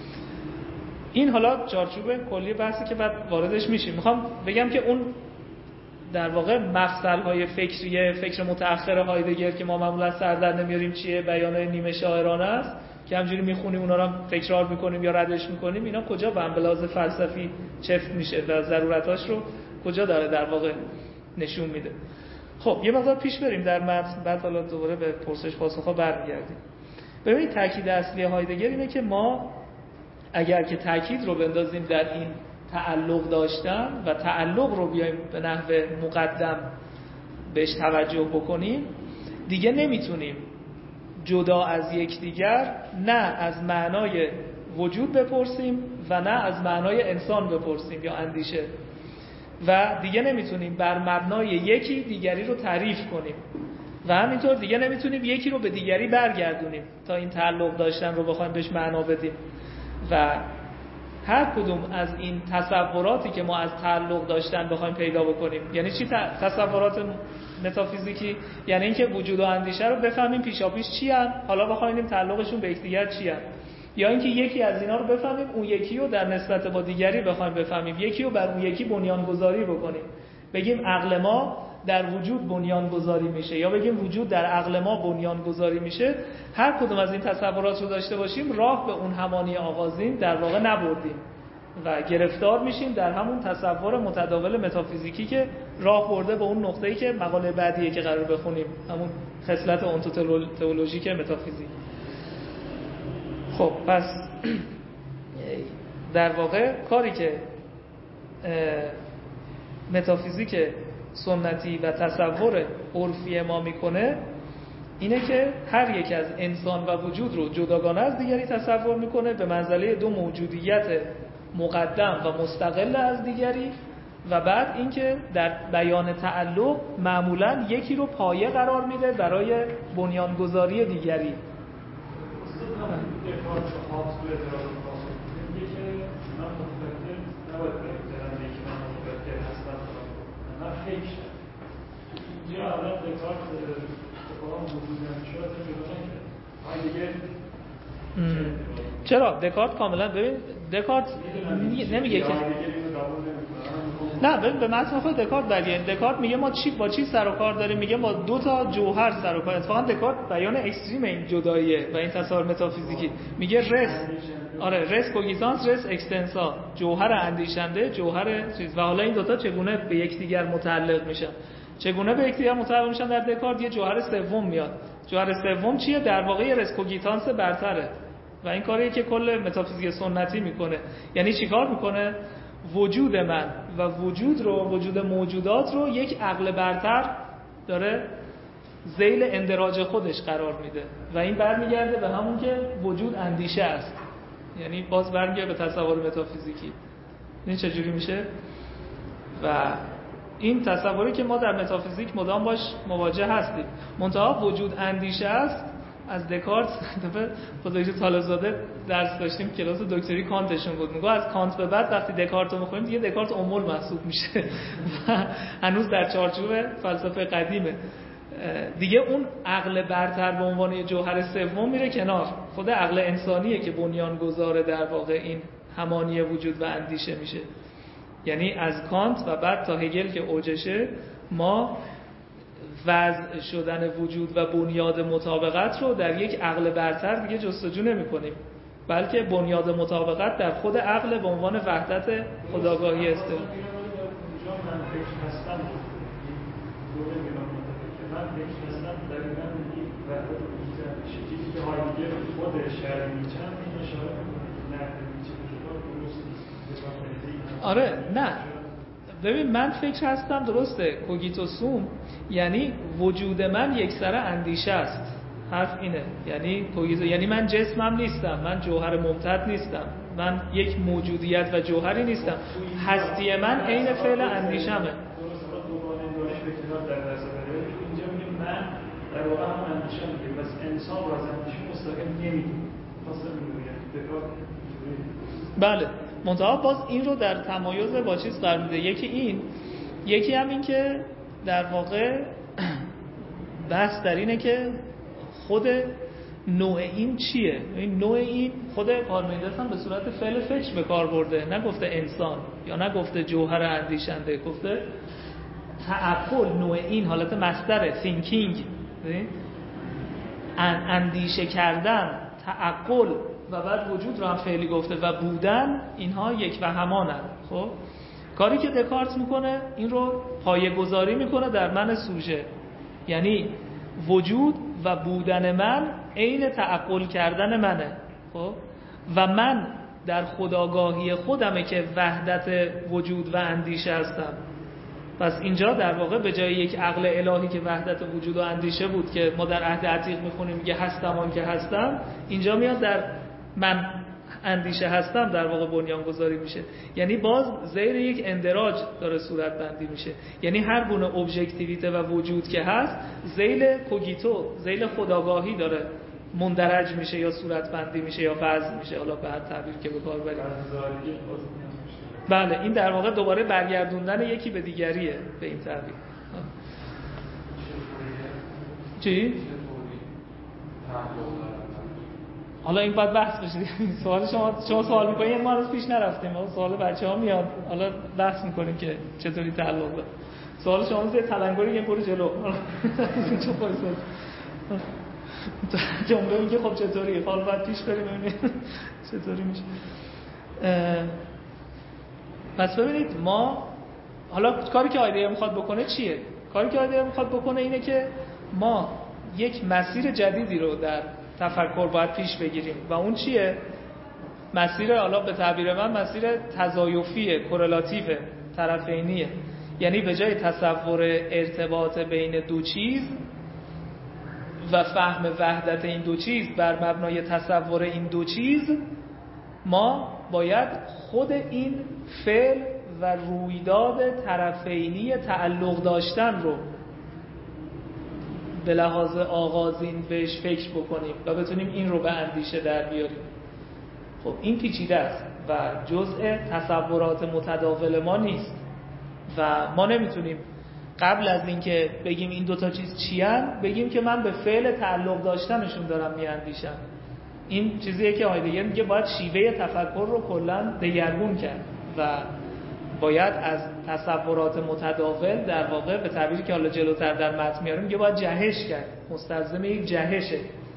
این حالا چارچوب کلی بحثی که بعد واردش میشیم. میخوام بگم که اون در واقع مفصل‌های فکریه فکر متأخر هایدگر که ما معمولا سر در نمیاریم چیه، بیانای نیمه شاعرانه است که همجوری میخونیم اونا رو هم تکرار میکنیم یا ردش میکنیم، اینا کجا به انبلاز فلسفی چفت میشه و ضرورتاش رو کجا داره در واقع نشون میده. خب یه مقدار پیش بریم در متن، بعد حالا دوباره به پرسش پاسخ‌ها برمیگردیم. ببینید تاکید اصلی هایدگر اینه که ما اگر که تاکید رو بندازیم در این تعلق داشتن و تعلق رو بیایم به نحو مقدم بهش توجه بکنیم، دیگه نمیتونیم جدا از یکدیگر نه از معنای وجود بپرسیم و نه از معنای انسان بپرسیم یا اندیشه، و دیگه نمیتونیم بر مبنای یکی دیگری رو تعریف کنیم و همینطور دیگه نمیتونیم یکی رو به دیگری برگردونیم تا این تعلق داشتن رو بخوایم بهش معنا بدیم. و هر کدوم از این تصوراتی که ما از تعلق داشتن بخوایم پیدا بکنیم، یعنی چی تصورات متافیزیکی؟ یعنی اینکه وجود و اندیشه رو بفهمیم پیشاپیش چی ان، حالا بخوایم این تعلقشون به یکدیگر چی ان، یا اینکه یکی از اینا رو بفهمیم اون یکی رو در نسبت با دیگری بخوایم بفهمیم، یکی رو بر اون یکی بنیانگذاری بکنیم، بگیم عقل ما در وجود بنیانگذاری میشه یا بگیم وجود در عقل ما بنیانگذاری میشه. هر کدوم از این تصورات رو داشته باشیم راه به اون همانی آغازین در واقع نبردیم و گرفتار میشیم در همون تصور متداول متافیزیکی که راه برده به اون نقطه‌ای که مقاله بعدیه که قرار بخونیم، همون خصلت انتوتئولوژیک متافیزیک. خب پس در واقع کاری که متافیزیک سنتی و تصور عرفی ما میکنه اینه که هر یک از انسان و وجود رو جداگانه از دیگری تصور میکنه به منزله دو موجودیت مقدم و مستقل از دیگری، و بعد اینکه در بیان تعلق معمولا یکی رو پایه قرار میده برای بنیانگذاری دیگری. دکارت و هابز به اعتراض پاسخ میگه که من متفکر نباید بگم که من متفکر هستم من فکر اینجا اول دکارت اتفاقا وجود نمیشه از این جدا نکرد های دیگه چرا؟ دکارت کاملا ببین دکارت نمیگه که نه ببین به متن خود دکارت بگه دکارت میگه ما چی با چی سر و کار داریم میگه ما دو تا جوهر سر و کار. اتفاقا دکارت بیان اکستریم این جداییه و این تصور متافیزیکی میگه رس آره رس کوگیتانس رس اکستنسا جوهر اندیشنده جوهر چیز و حالا این دوتا چگونه به یکدیگر متعلق میشن چگونه به یکدیگر متعلق میشن در دکارت یه جوهر سوم میاد جوهر سوم چیه در واقع رس کوگیتانس برتره و این کاریه که کل متافیزیک سنتی میکنه یعنی چیکار میکنه وجود من و وجود رو وجود موجودات رو یک عقل برتر داره ذیل اندراج خودش قرار میده و این برمیگرده به همون که وجود اندیشه است یعنی باز برمیگرده به تصور متافیزیکی این چجوری میشه و این تصوری که ما در متافیزیک مدام باش مواجه هستیم منتها وجود اندیشه است از دکارت دفعه بزرگی طالب‌زاده درس داشتیم کلاس دکتری کانتشون بود میگه از کانت به بعد وقتی دکارت رو می‌خونیم دیگه دکارت امول محسوب میشه و هنوز در چارچوب فلسفه قدیمه دیگه اون عقل برتر به عنوان یه جوهر سوم میره کنار خود عقل انسانیه که بنیانگذار در واقع این همانی وجود و اندیشه میشه یعنی از کانت و بعد تا هگل که اوجشه ما وضع شدن وجود و بنیاد مطابقت رو در یک عقل برتر دیگه جستجو نمی کنیم بلکه بنیاد مطابقت در خود عقل به عنوان وحدت خودآگاهی است. من فکر هستم دوره میرم متفکر من فکر هستم در این وحدت وجود چیزی که هایدگر خودش شرح میچند این اشاره میکنه نه چیزی که درست نیست. آره نه ببین من فکر هستم درسته کوگیتو سوم یعنی وجود من یک سره اندیشه است حرف اینه یعنی کوگیتو یعنی من جسمم نیستم من جوهر ممتد نیستم من یک موجودیت و جوهری نیستم هستی من عین فعل اندیشمه درسته دوباره داشت به کتاب در درس بره اینجا میگه من در واقع هم اندیشه میگه بس انسان رو از اندیشه مستقیم نمیدونه واسه میگه دکارت بله منتها باز این رو در تمایز با چیز قرار میده یکی این یکی هم این که در واقع بحث در اینه که خود نوع این چیه این نوع این خود پارمنیدس هم به صورت فعل فکر به کار برده نگفته انسان یا نگفته جوهر اندیشنده گفته تعقل نوع این حالت مصدر thinking اندیشه کردن تعقل و بعد وجود رو هم فعلی گفته و بودن اینها یک و همانن خب کاری که دکارت میکنه این رو پایه‌گذاری میکنه در من سوژه یعنی وجود و بودن من عین تعقل کردن منه خب و من در خودآگاهی خودمه که وحدت وجود و اندیشه هستم پس اینجا در واقع به جای یک عقل الهی که وحدت وجود و اندیشه بود که ما در عهد عتیق میخونیم میگه هستم آن که هستم اینجا میاد در من اندیشه هستم در واقع بنیان گذاری میشه یعنی باز زیر یک اندراج داره صورت بندی میشه یعنی هر گونه ابژکتیویته و وجود که هست زیر کوگیتو زیر خودآگاهی داره مندرج میشه یا صورت بندی میشه یا وضع میشه حالا به هر تعبیر که به کار بریم بله این در واقع دوباره برگردوندن یکی به دیگریه به این تعبیر چی؟ حالا این باید بحث بشه سوال شما شما سوال میکنید ما روز پیش نرفتیم ما سوال بچه‌ها میاد حالا بحث میکنیم که چطوری تعلق داره سوال شما زیر تلنگری یه برو جلو چه پایساز جمله میگه خب چطوری حالا بعد پیش بریم ببینیم چطوری میشه پس ببینید ما حالا کاری که آیدیا میخواد بکنه چیه کاری که آیدیا میخواد بکنه اینه که ما یک مسیر جدیدی رو در تفکر باید پیش بگیریم و اون چیه مسیر حالا به تعبیر من مسیر تضایفیه کورلاتیوه طرفینیه یعنی به جای تصور ارتباط بین دو چیز و فهم وحدت این دو چیز بر مبنای تصور این دو چیز ما باید خود این فعل و رویداد طرفینی تعلق داشتن رو به لحاظ آغازین بهش فکر بکنیم و بتونیم این رو به اندیشه در بیاریم خب این پیچیده است و جزء تصورات متداول ما نیست و ما نمیتونیم قبل از اینکه بگیم این دوتا چیز چی ان بگیم که من به فعل تعلق داشتنشون دارم میاندیشم. این چیزیه که هایدگر میگه باید شیوه تفکر رو کلا دگرگون کرد و باید از تصورات متداول در واقع به تعبیری که حالا جلوتر در متن میاریم میگه باید جهش کرد، مستلزم یک جهشه.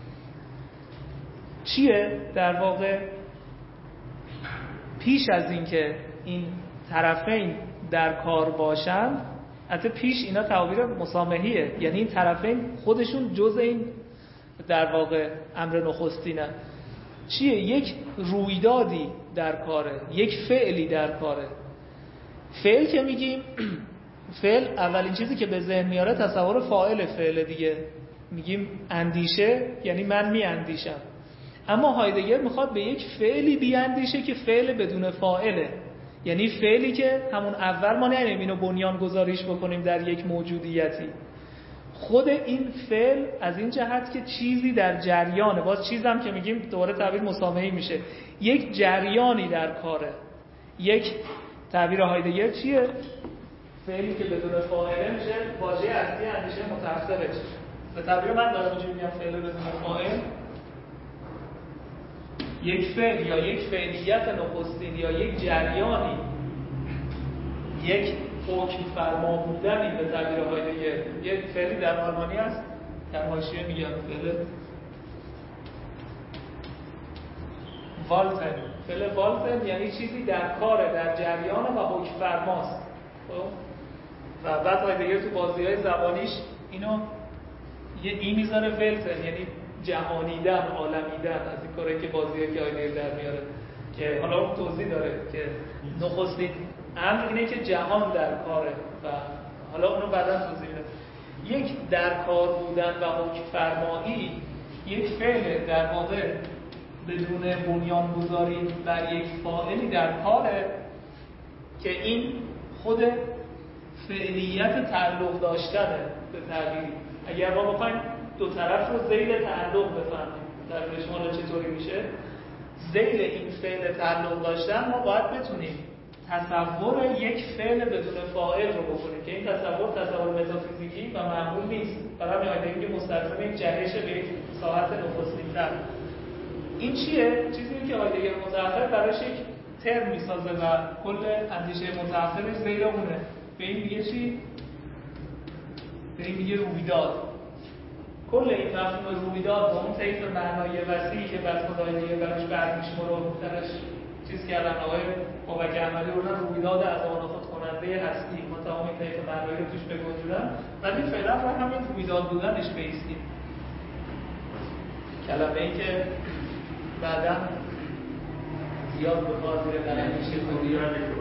چیه در واقع؟ پیش از اینکه این طرفین در کار باشن، حتی پیش اینا تعبیر مسامحیه، یعنی این طرفین خودشون جزء این در واقع امر نخستینه. چیه؟ یک رویدادی در کاره، یک فعلی در کاره. فعل که میگیم فعل اولین چیزی که به ذهن میاره تصور فاعل فعل دیگه، میگیم اندیشه یعنی من میاندیشم، اما هایدگر میخواد به یک فعلی بیاندیشه که فعل بدون فاعله، یعنی فعلی که همون اول ما نریم اینو بنیان گذاریش بکنیم در یک موجودیتی. خود این فعل از این جهت که چیزی در جریانه، باز چیزم که میگیم دوباره تعبیر مسامحی میشه، یک جریانی در کاره. یک تعبیر هایدگر چیه؟ فعلی که بدون فاعله میشه واژه اصلی اندیشه متأخرش. به تعبیر من دارم اینجوری میگم فعل بدون فاعل، یک فعل یا یک فعلیت نخستین یا یک جریانی، یک حکم فرما بودنی به تعبیر هایدگر. یک فعلی در آلمانی هست در حاشیه میگم فعل والتن. فعل والتن یعنی چیزی در کار، در جریان و حکم فرماست. و بعد هایدگر تو بازی‌های زبانیش اینو یه ای میذاره ولتن، یعنی جهانیدن، عالمیدن، از این کاری که بازیه که هایدگر در میاره که حالا اون توضیح داره که نخستین امر اینه که جهان در کاره و حالا اونو بعدا توضیح میده. یک در کار بودن و حکم فرمایی یک فعل در واقع بدون بنیان گذاری بر یک فاعلی در کاره که این خود فعلیت تعلق داشتنه. به تعبیری اگر ما بخوایم دو طرف رو ذیل تعلق بفهمیم در شمال چطوری میشه، ذیل این فعل تعلق داشتن ما باید بتونیم تصور یک فعل بدون فاعل رو بکنیم که این تصور تصور متافیزیکی و معمول نیست. برای همین که مستلزم یک جهش به یک ساحت نخستین‌تر. این چیه؟ چیزی که هایدگر متأخر براش یک ترم میسازه و کل اندیشه متأخرش ذیل اونه. به این میگه چی؟ به این میگه رویداد. کل این مفهوم رویداد با اون طیف معنای وسیعی که بعد خداییه براش برمیشمره و درش چیز کردن آقای بابک احمدی رو رویداد از آن خود کننده هستی، ما تمام این طیف معنایی رو توش بگنجونن، ولی فعلا رو همین رویداد بودنش بیستیم. کلمه ای که بعدا زیاد به کار میره در اندیشه خوبی.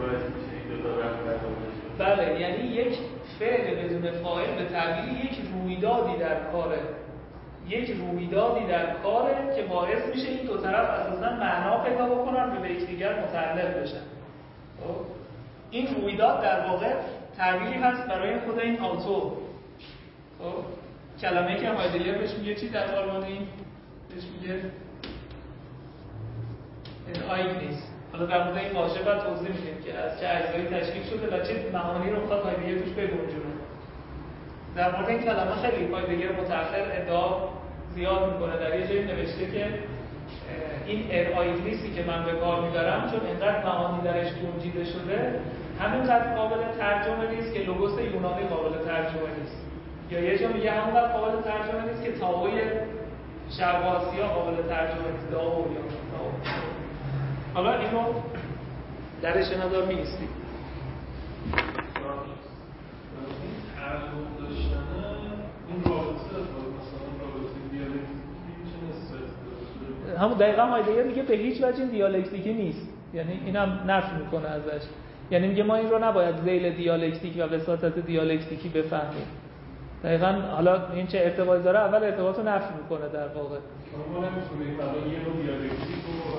بله، یعنی یک فعل بدون فاعل به تعبیر یک رویدادی در کاره، یک رویدادی در کاره که باعث میشه این دو طرف اساساً معنا پیدا بکنن و به یکدیگر متعلق بشن. این رویداد در واقع تعبیری هست برای خود این آتو. خب کلمه‌ای که هایدگر بهش میگه چی در آلمانی؟ بهش میگه ایگنیس. حالا در مورد این واژه بعد توضیح میدیم که از چه اجزایی تشکیل شده و چه معانی رو میخواد هایدگر توش بگنجونه. در مورد این کلمه خیلی هایدگر متأخر ادعا زیاد میکنه. در یه جایی نوشته که این ایگنیسی که من به کار میبرم چون اینقدر معانی درش گنجیده شده همینقدر قابل ترجمه نیست که لوگوس یونانی قابل ترجمه نیست، یا یه جا میگه همونقدر قابل ترجمه نیست که تاوی شرق آسیا قابل ترجمه نیست، داو یا تاو. حالا اینو درش ندار می‌ایستیم. تعلق داشتن این رابطه مثلا رابطه دیالکتیکی چه نسبت؟ همون دقیقاً هایدگر میگه به هیچ وجه این دیالکتیکی نیست، یعنی اینم نفی میکنه ازش. یعنی میگه ما این رو نباید ذیل دیالکتیک و وساطت دیالکتیکی بفهمیم. دقیقاً حالا این چه ارتباطی داره؟ اول ارتباط رو نفی میکنه در واقع. ما نمی‌تونیم برای یه نوع دیالکتیک رو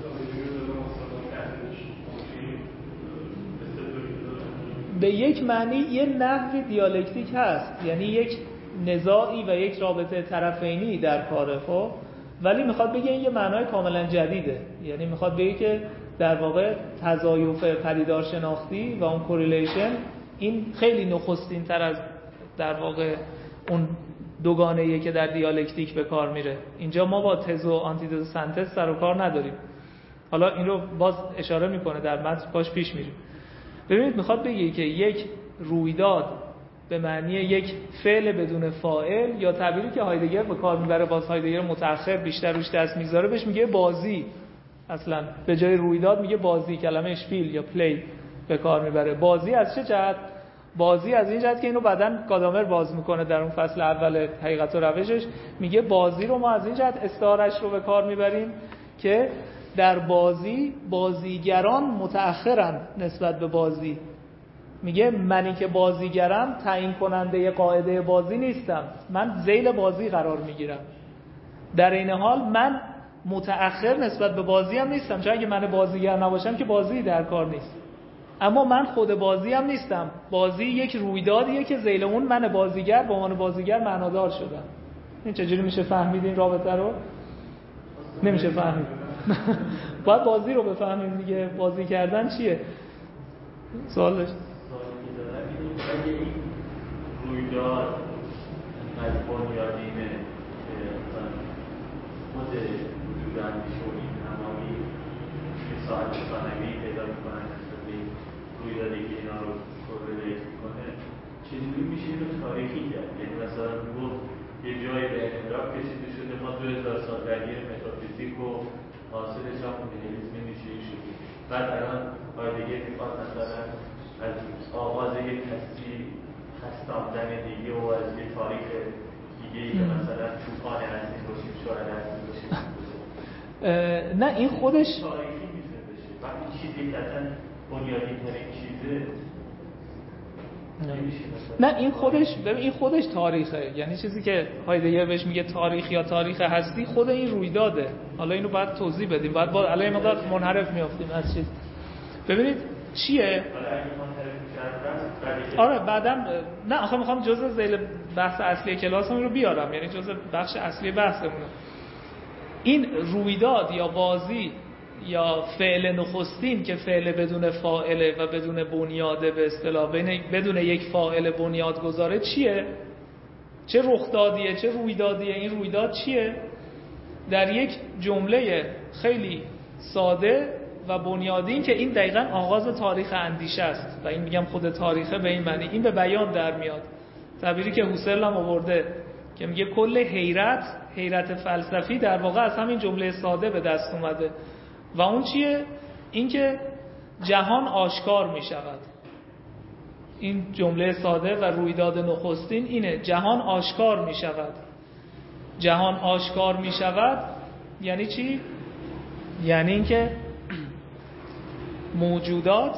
به یک معنی یه نحوی دیالکتیک هست، یعنی یک نزاعی و یک رابطه طرفینی در کاره. خب ولی میخواد بگه این یه معنای کاملا جدیده. یعنی میخواد بگه که در واقع تضایف پدیدار شناختی و اون کوریلیشن این خیلی نخستین تر از در واقع اون دوگانه‌ایه که در دیالکتیک به کار میره. اینجا ما با تز و آنتیتز سنتز سر و کار نداریم. حالا این رو باز اشاره میکنه در متن، باش پیش میریم. ببینید میخواد بگه که یک رویداد به معنی یک فعل بدون فاعل، یا تعبیری که هایدگر به کار میبره، باز هایدگر متأخر بیشتر روش دست میذاره، بهش میگه بازی. اصلا به جای رویداد میگه بازی، کلمه اشپیل یا پلی به کار میبره. بازی از چه جهت؟ بازی از این جهت که اینو بعدن گادامر باز میکنه در اون فصل اول حقیقت و روشش، میگه بازی رو ما از این جهت استعارش رو به کار میبریم که در بازی بازیگران متأخرن نسبت به بازی. میگه منی که بازیگرم تعیین کننده قاعده بازی نیستم، من ذیل بازی قرار میگیرم. در این حال من متأخر نسبت به بازی هم نیستم، چون اگه من بازیگر نباشم که بازی در کار نیست. اما من خود بازی هم نیستم، بازی یک رویدادیه که ذیل اون من بازیگر به عنوان بازیگر معنادار شدم. این چجوری میشه فهمید این رابطه رو؟ نمیشه فهمید. باید بازی رو بفهمیم دیگه. بازی کردن چیه؟ سوال داشت؟ سوالی که دارم اینه که اگه این رویداد از بنیادینه که مثلا خود وجود اندیشه و این همایی که ساعت ثانوی پیدا میکنن نسبت به این رویدادی که اینا رو کورلیت میکنه، چجوری میشه اینو تاریخی کرد؟ یعنی مثلا گفت یه جایی به انحراف کشیده شده، ما دو هزار سال درگیر متافیزیک و حاصلش هم نیهیلیسم نیچه‌ای شدیم. بعد الان هایدگر میخواد مثلا از آغاز یک هستی هستاندن دیگه و از یه تاریخ دیگه‌ای که مثلا طوفان هستی باشیم، شاید هستی باشیم، نه این خودش تاریخی میتونه بشه. وقتی چیزی که اصلا بنیادی ترین چیزه نه این خودش ببین این خودش تاریخه. یعنی چیزی که هایدگر بهش میگه تاریخ یا تاریخ هستی خود این رویداده. حالا اینو باید توضیح بدیم، بعد با الان مقدار منحرف میافتیم از چیز. ببینید چیه؟ آره بعداً نه آخه میخوام جزء ذیل بحث اصلی کلاسمون رو بیارم، یعنی جزء بخش اصلی بحثمون. این رویداد یا بازی یا فعل نخستین که فعل بدون فاعله و بدون بنیاده، به اصطلاح بدون یک فاعل بنیاد گذاره، چیه؟ چه رخدادیه؟ چه رویدادیه؟ این رویداد چیه؟ در یک جمله خیلی ساده و بنیادین که این دقیقاً آغاز تاریخ اندیشه است و این میگم خود تاریخه به این معنی این به بیان در میاد. تعبیری که هوسرل هم آورده که میگه کل حیرت حیرت فلسفی در واقع از همین جمله ساده به دست اومده. و اون چیه؟ این که جهان آشکار می شود. این جمله ساده و رویداد نخستین اینه، جهان آشکار می شود. جهان آشکار می شود یعنی چی؟ یعنی این که موجودات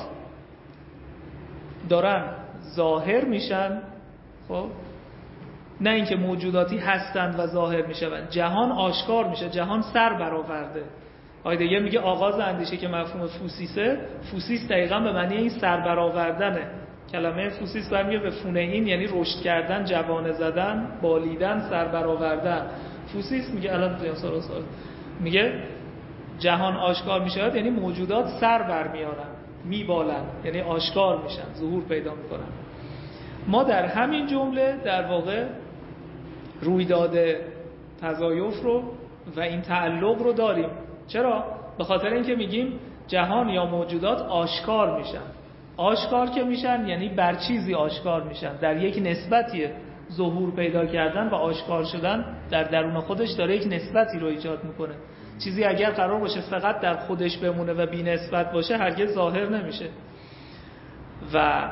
دارن ظاهر میشن، خب نه اینکه موجوداتی هستند و ظاهر میشن. جهان آشکار میشه، جهان سر برآورده. هایدگر میگه آغاز اندیشه که مفهوم فوسیسه، فوسیس دقیقاً به معنی این سر برآوردنه. کلمه فوسیس برمیگه به فونئین، یعنی رشد کردن، جوانه زدن، بالیدن، سر برآوردن. فوسیس میگه الان سال سال میگه جهان آشکار میشه یعنی موجودات سر برمیارن، میبالن، یعنی آشکار میشن، ظهور پیدا میکنن. ما در همین جمله در واقع رویداد تضایف رو و این تعلق رو داریم. چرا؟ به خاطر اینکه میگیم جهان یا موجودات آشکار میشن. آشکار که میشن یعنی بر چیزی آشکار میشن، در یک نسبتی ظهور پیدا کردن و آشکار شدن در درون خودش داره یک نسبتی رو ایجاد میکنه. چیزی اگر قرار باشه فقط در خودش بمونه و بی نسبت باشه هرگز ظاهر نمیشه. و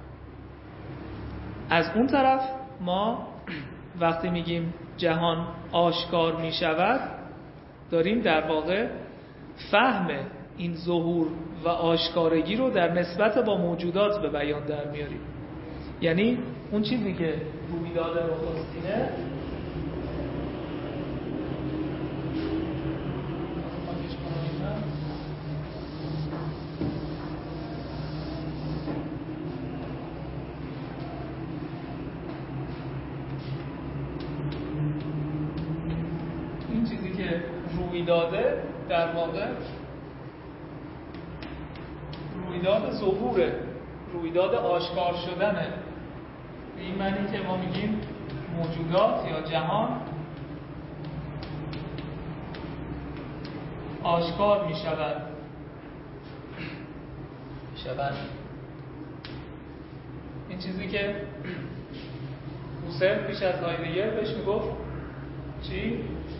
از اون طرف ما وقتی میگیم جهان آشکار میشود داریم در واقع فهم این ظهور و آشکارگی رو در نسبت با موجودات به بیان در میاریم. یعنی اون چیزی که رویداد نخستینه این چیزی که رویداده در واقع رویداد ظهوره، رویداد آشکار شدنه. به این معنی که ما میگیم موجودات یا جهان آشکار میشوند میشوند این چیزی که حسین پیش از هایدگر بهش میگفت چی؟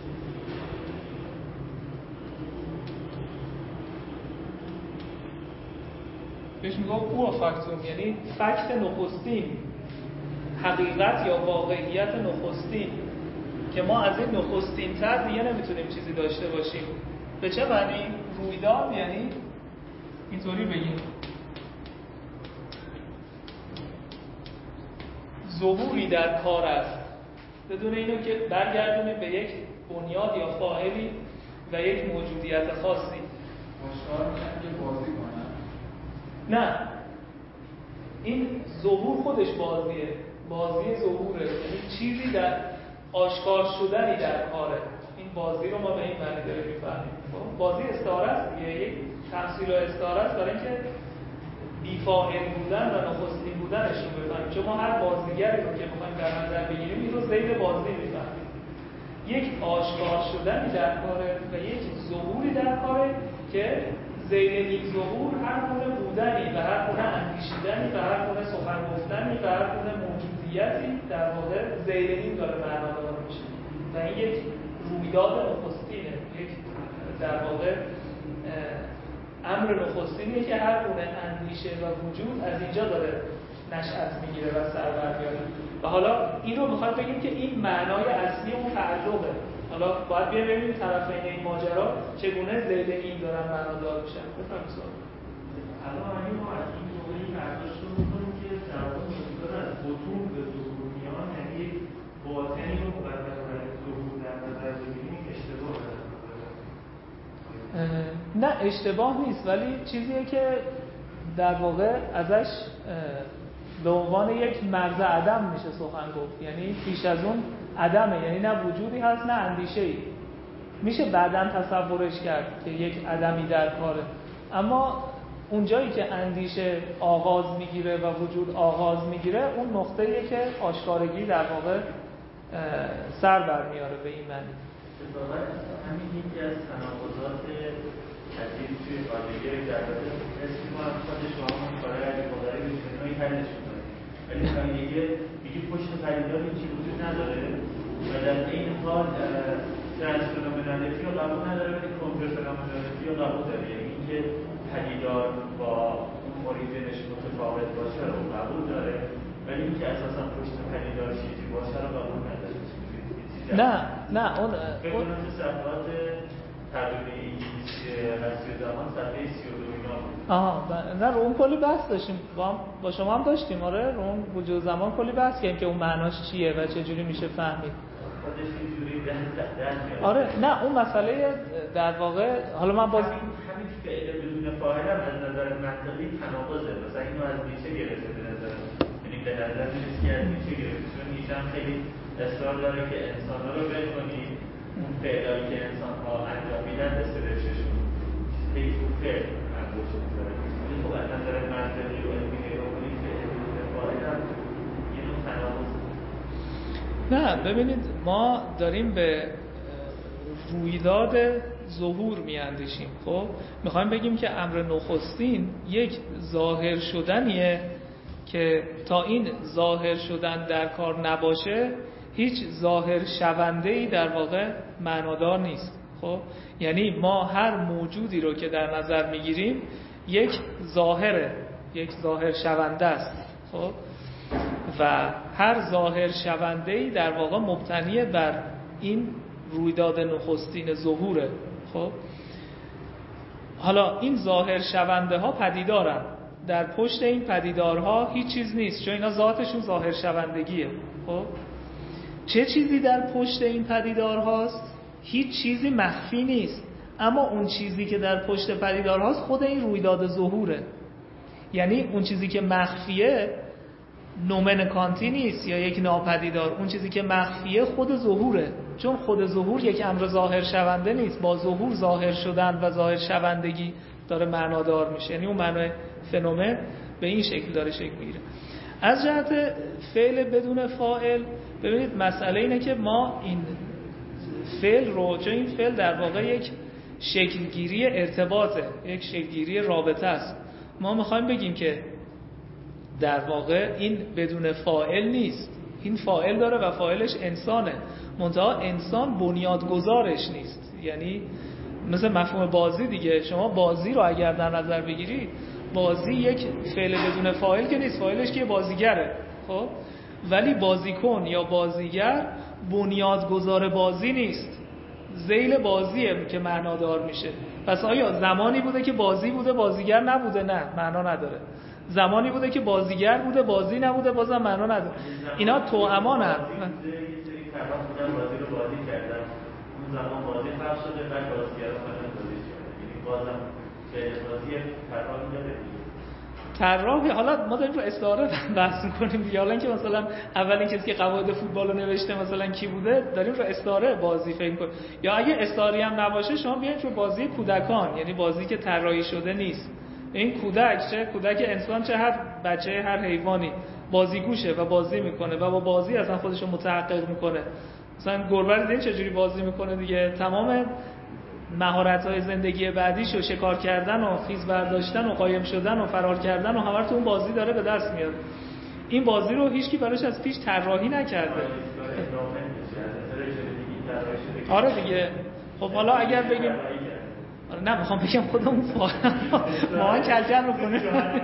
بهش میگفت او فاکتوم، یعنی فکت نخستین، حقیقت یا واقعیت نخستین که ما از این نخستین تر دیگه نمیتونیم چیزی داشته باشیم. به چه معنی؟ رویداد یعنی اینطوری بگیم ظهوری در کار است بدون اینو که برگردونیم به یک بنیاد یا فاعلی و یک موجودیت خاصی. آشکار میشن که بازی کنن؟ نه، این ظهور خودش بازیه، بازی ظهوره، یعنی چیزی در آشکار شدنی در کاره. این بازی رو ما به این معنی داریم میفهمیم. بازی استعاره است دیگه، یک تمثیل و استعاره است برای اینکه بی‌فاعل بودن و نخستین بودنش رو بفهمیم. چون ما هر بازیگری رو که بخوایم در نظر بگیریم این رو ذیل بازی میفهمیم. یک آشکار شدنی در کاره و یک ظهوری در کاره که ذیل این ظهور هر گونه بودنی و هر گونه اندیشیدنی و هر گونه سخن گفتنی و هر گونه موجودیتی در واقع ذیل این داره معنادار میشه و این یک رویداد نخستینه، یک در واقع امر نخستینیه که هر گونه اندیشه و وجود از اینجا داره نشأت میگیره و سر برمیاره. و حالا این رو میخواد بگیم که این معنای اصلی اون تعلقه. حالا باید بیایم ببینیم طرفین این ماجرا چگونه ذیل این دارن معنادار میشن. بفرمایید سوال. الان اگه ما از این موضوعی برداشت می‌کنیم که در واقع موجودات از بطون به ظهور میان، یعنی باطنی رو مقدم بر ظهور در نظر بگیریم، اشتباه در نه اشتباه نیست، ولی چیزیه که در واقع ازش به عنوان یک مرز عدم میشه سخن گفت. یعنی پیش از اون عدمه، یعنی نه وجودی هست نه اندیشه‌ای. میشه بعداً تصورش کرد که یک عدمی در کاره، اما اونجایی که اندیشه آغاز میگیره و وجود آغاز میگیره اون نقطه‌ایه که آشکارگی در واقع سر برمیاره. به این معنی اتفاقاً همین یکی از تناقضات عجیب توی هایدگر در واقع حس می‌کنم خودش با همون کارهای عجیب‌آوری به شکل‌های حلش می‌کنه. ولی هایدگر میگه پشت پدیدار هیچی وجود نداره و در این حال ترانسفنومنالیتی رو قبول نداره ولی کنترفنومنالیتی رو قبول داره. یعنی اینکه پدیدار با اون اوریجینش متفاوت باشه رو قبول داره ولی اینکه اساساً پشت پدیدار چیزی باشه رو قبول نداره. نه نه اون اون صفحات ترجمه انگلیسی هستی و زمان صفحه سی و دو اینا بود. آها نه رو اون کلی بحث داشتیم با, هم با شما هم داشتیم. آره رو اون وجود زمان کلی بحث کردیم که اون معناش چیه و چه جوری میشه فهمید. خودش اینجوری در میاد. آره نه اون مسئله در واقع حالا من باز همین همین فعل بدون فاعل هم از نظر منطقی تناقضه. مثلا اینو از نیچه گرفته به نظر یعنی به نظر میاد که از نیچه گرفته چون نیچه هم خیلی اصرار داره که انسان‌ها رو بکنی اون فعلی که انسان‌ها انجام میدن استرششون خیلی خوب فعل انجامش می‌ذاره. ولی خب از نظر منطقی و علمی نگاه کنید فعل بدون فاعل هم یه نوع تناقضه. نه ببینید ما داریم به رویداد ظهور میاندیشیم. خب میخوایم بگیم که امر نخستین یک ظاهر شدنیه که تا این ظاهر شدن در کار نباشه هیچ ظاهر شونده‌ای در واقع معنادار نیست. خب یعنی ما هر موجودی رو که در نظر میگیریم یک ظاهره، یک ظاهر شونده است. خب و هر ظاهر شونده‌ای در واقع مبتنی بر این رویداد نخستین ظهوره. خب حالا این ظاهر شونده ها پدیدارن، در پشت این پدیدارها هیچ چیز نیست چون اینا ذاتشون ظاهر شوندگیه. خب چه چیزی در پشت این پدیدارهاست؟ هیچ چیزی مخفی نیست، اما اون چیزی که در پشت پدیدارهاست خود این رویداد ظهوره. یعنی اون چیزی که مخفیه نومن کانتی نیست یا یک ناپدیدار. اون چیزی که مخفیه خود ظهوره، چون خود ظهور یک امر ظاهر شونده نیست، با ظهور ظاهر شدن و ظاهر شوندگی داره معنادار میشه. یعنی اون معنای فنومن به این شکل داره شکل میگیره. از جهت فعل بدون فاعل، ببینید مسئله اینه که ما این فعل رو، چون این فعل در واقع یک شکلگیری ارتباطه، یک شکلگیری رابطه است، ما میخوایم بگیم که در واقع این بدون فاعل نیست، این فاعل داره و فاعلش انسانه، منتها انسان بنیادگذارش نیست. یعنی مثل مفهوم بازی دیگه، شما بازی رو اگر در نظر بگیری، بازی یک فعل بدون فاعل که نیست، فاعلش که بازیگره، خب ولی بازیکن یا بازیگر بنیادگذار بازی نیست، ذیل بازیه که معنادار میشه. پس آیا زمانی بوده که بازی بوده بازیگر نبوده؟ نه، معنا نداره. زمانی بوده که بازیگر بوده بازی نبوده، بازم معنا نداره. اینا توأمانن. بازی رو بازی کردن، اون زمان بازی خراب شده، بعد بازیگر رو مثلا بازی شده، یعنی بازم به بازی طراح داره. طراح، حالا ما داریم رو استعاره بحث می‌کنیم دیگه، حالا اینکه مثلا اولین کسی که قواعد فوتبال رو نوشته مثلا کی بوده، داریم رو استعاره بازی فکر می‌کنیم. یا اگه استعاری هم نباشه، شما بیاین رو بازی کودکان، یعنی بازی که طراحی شده نیست. این کودک، چه کودک انسان چه هر بچه هر حیوانی، بازیگوشه و بازی میکنه و با بازی اصلا خودش رو متحقق میکنه. مثلا گربه دیدین چجوری بازی میکنه دیگه، تمام مهارت‌های زندگی بعدیشو شکار کردن و خیز برداشتن و قایم شدن و فرار کردن و همه رو تو اون بازی داره به دست میاره. این بازی رو هیچکی براش از پیش طراحی نکرده. آره دیگه. خب حالا اگر بگیم، نه میخوام بگم خودمون ما هم کلکل میکنیم.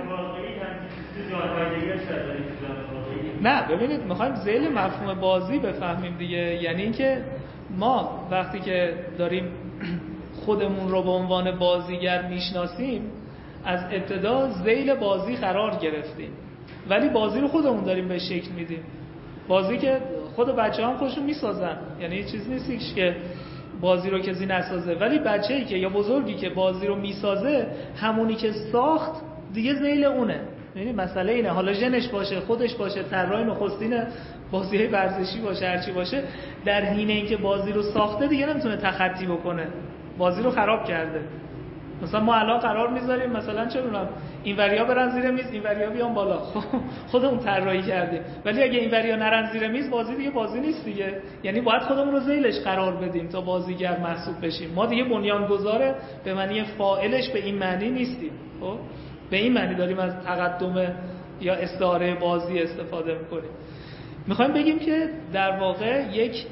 نه ببینید، میخوایم ذیل مفهوم بازی بفهمیم دیگه. یعنی اینکه ما وقتی که داریم خودمون رو به عنوان بازیگر میشناسیم، از ابتدا ذیل بازی قرار گرفتیم، ولی بازی رو خودمون داریم به شکل میدیم. بازی که خود بچه هم خودشون میسازن، یعنی چیز نیست که بازی رو کسی نسازه، ولی بچه‌ای که یا بزرگی که بازی رو میسازه، همونی که ساخت دیگه ذیل اونه. یعنی مسئله اینه، حالا ژنش باشه، خودش باشه، طراح نخستین بازی‌های ورزشی باشه، هرچی باشه، در حین اینکه بازی رو ساخته دیگه نمیتونه تخطی بکنه، بازی رو خراب کرده. مثلا ما الان قرار میذاریم مثلا چه می‌دونم این وریا برن زیر میز، این وریا بیان بالا، خودمون طراحی کردیم، ولی اگه این وریا نرن زیر میز، بازی دیگه بازی نیست دیگه. یعنی باید خودمون رو ذیلش قرار بدیم تا بازیگر محسوب بشیم. ما دیگه بنیانگذار به معنی فاعلش به این معنی نیستیم. خب به این معنی داریم از تقدم یا استعاره بازی استفاده میکنیم. میخوایم بگیم که در واقع یک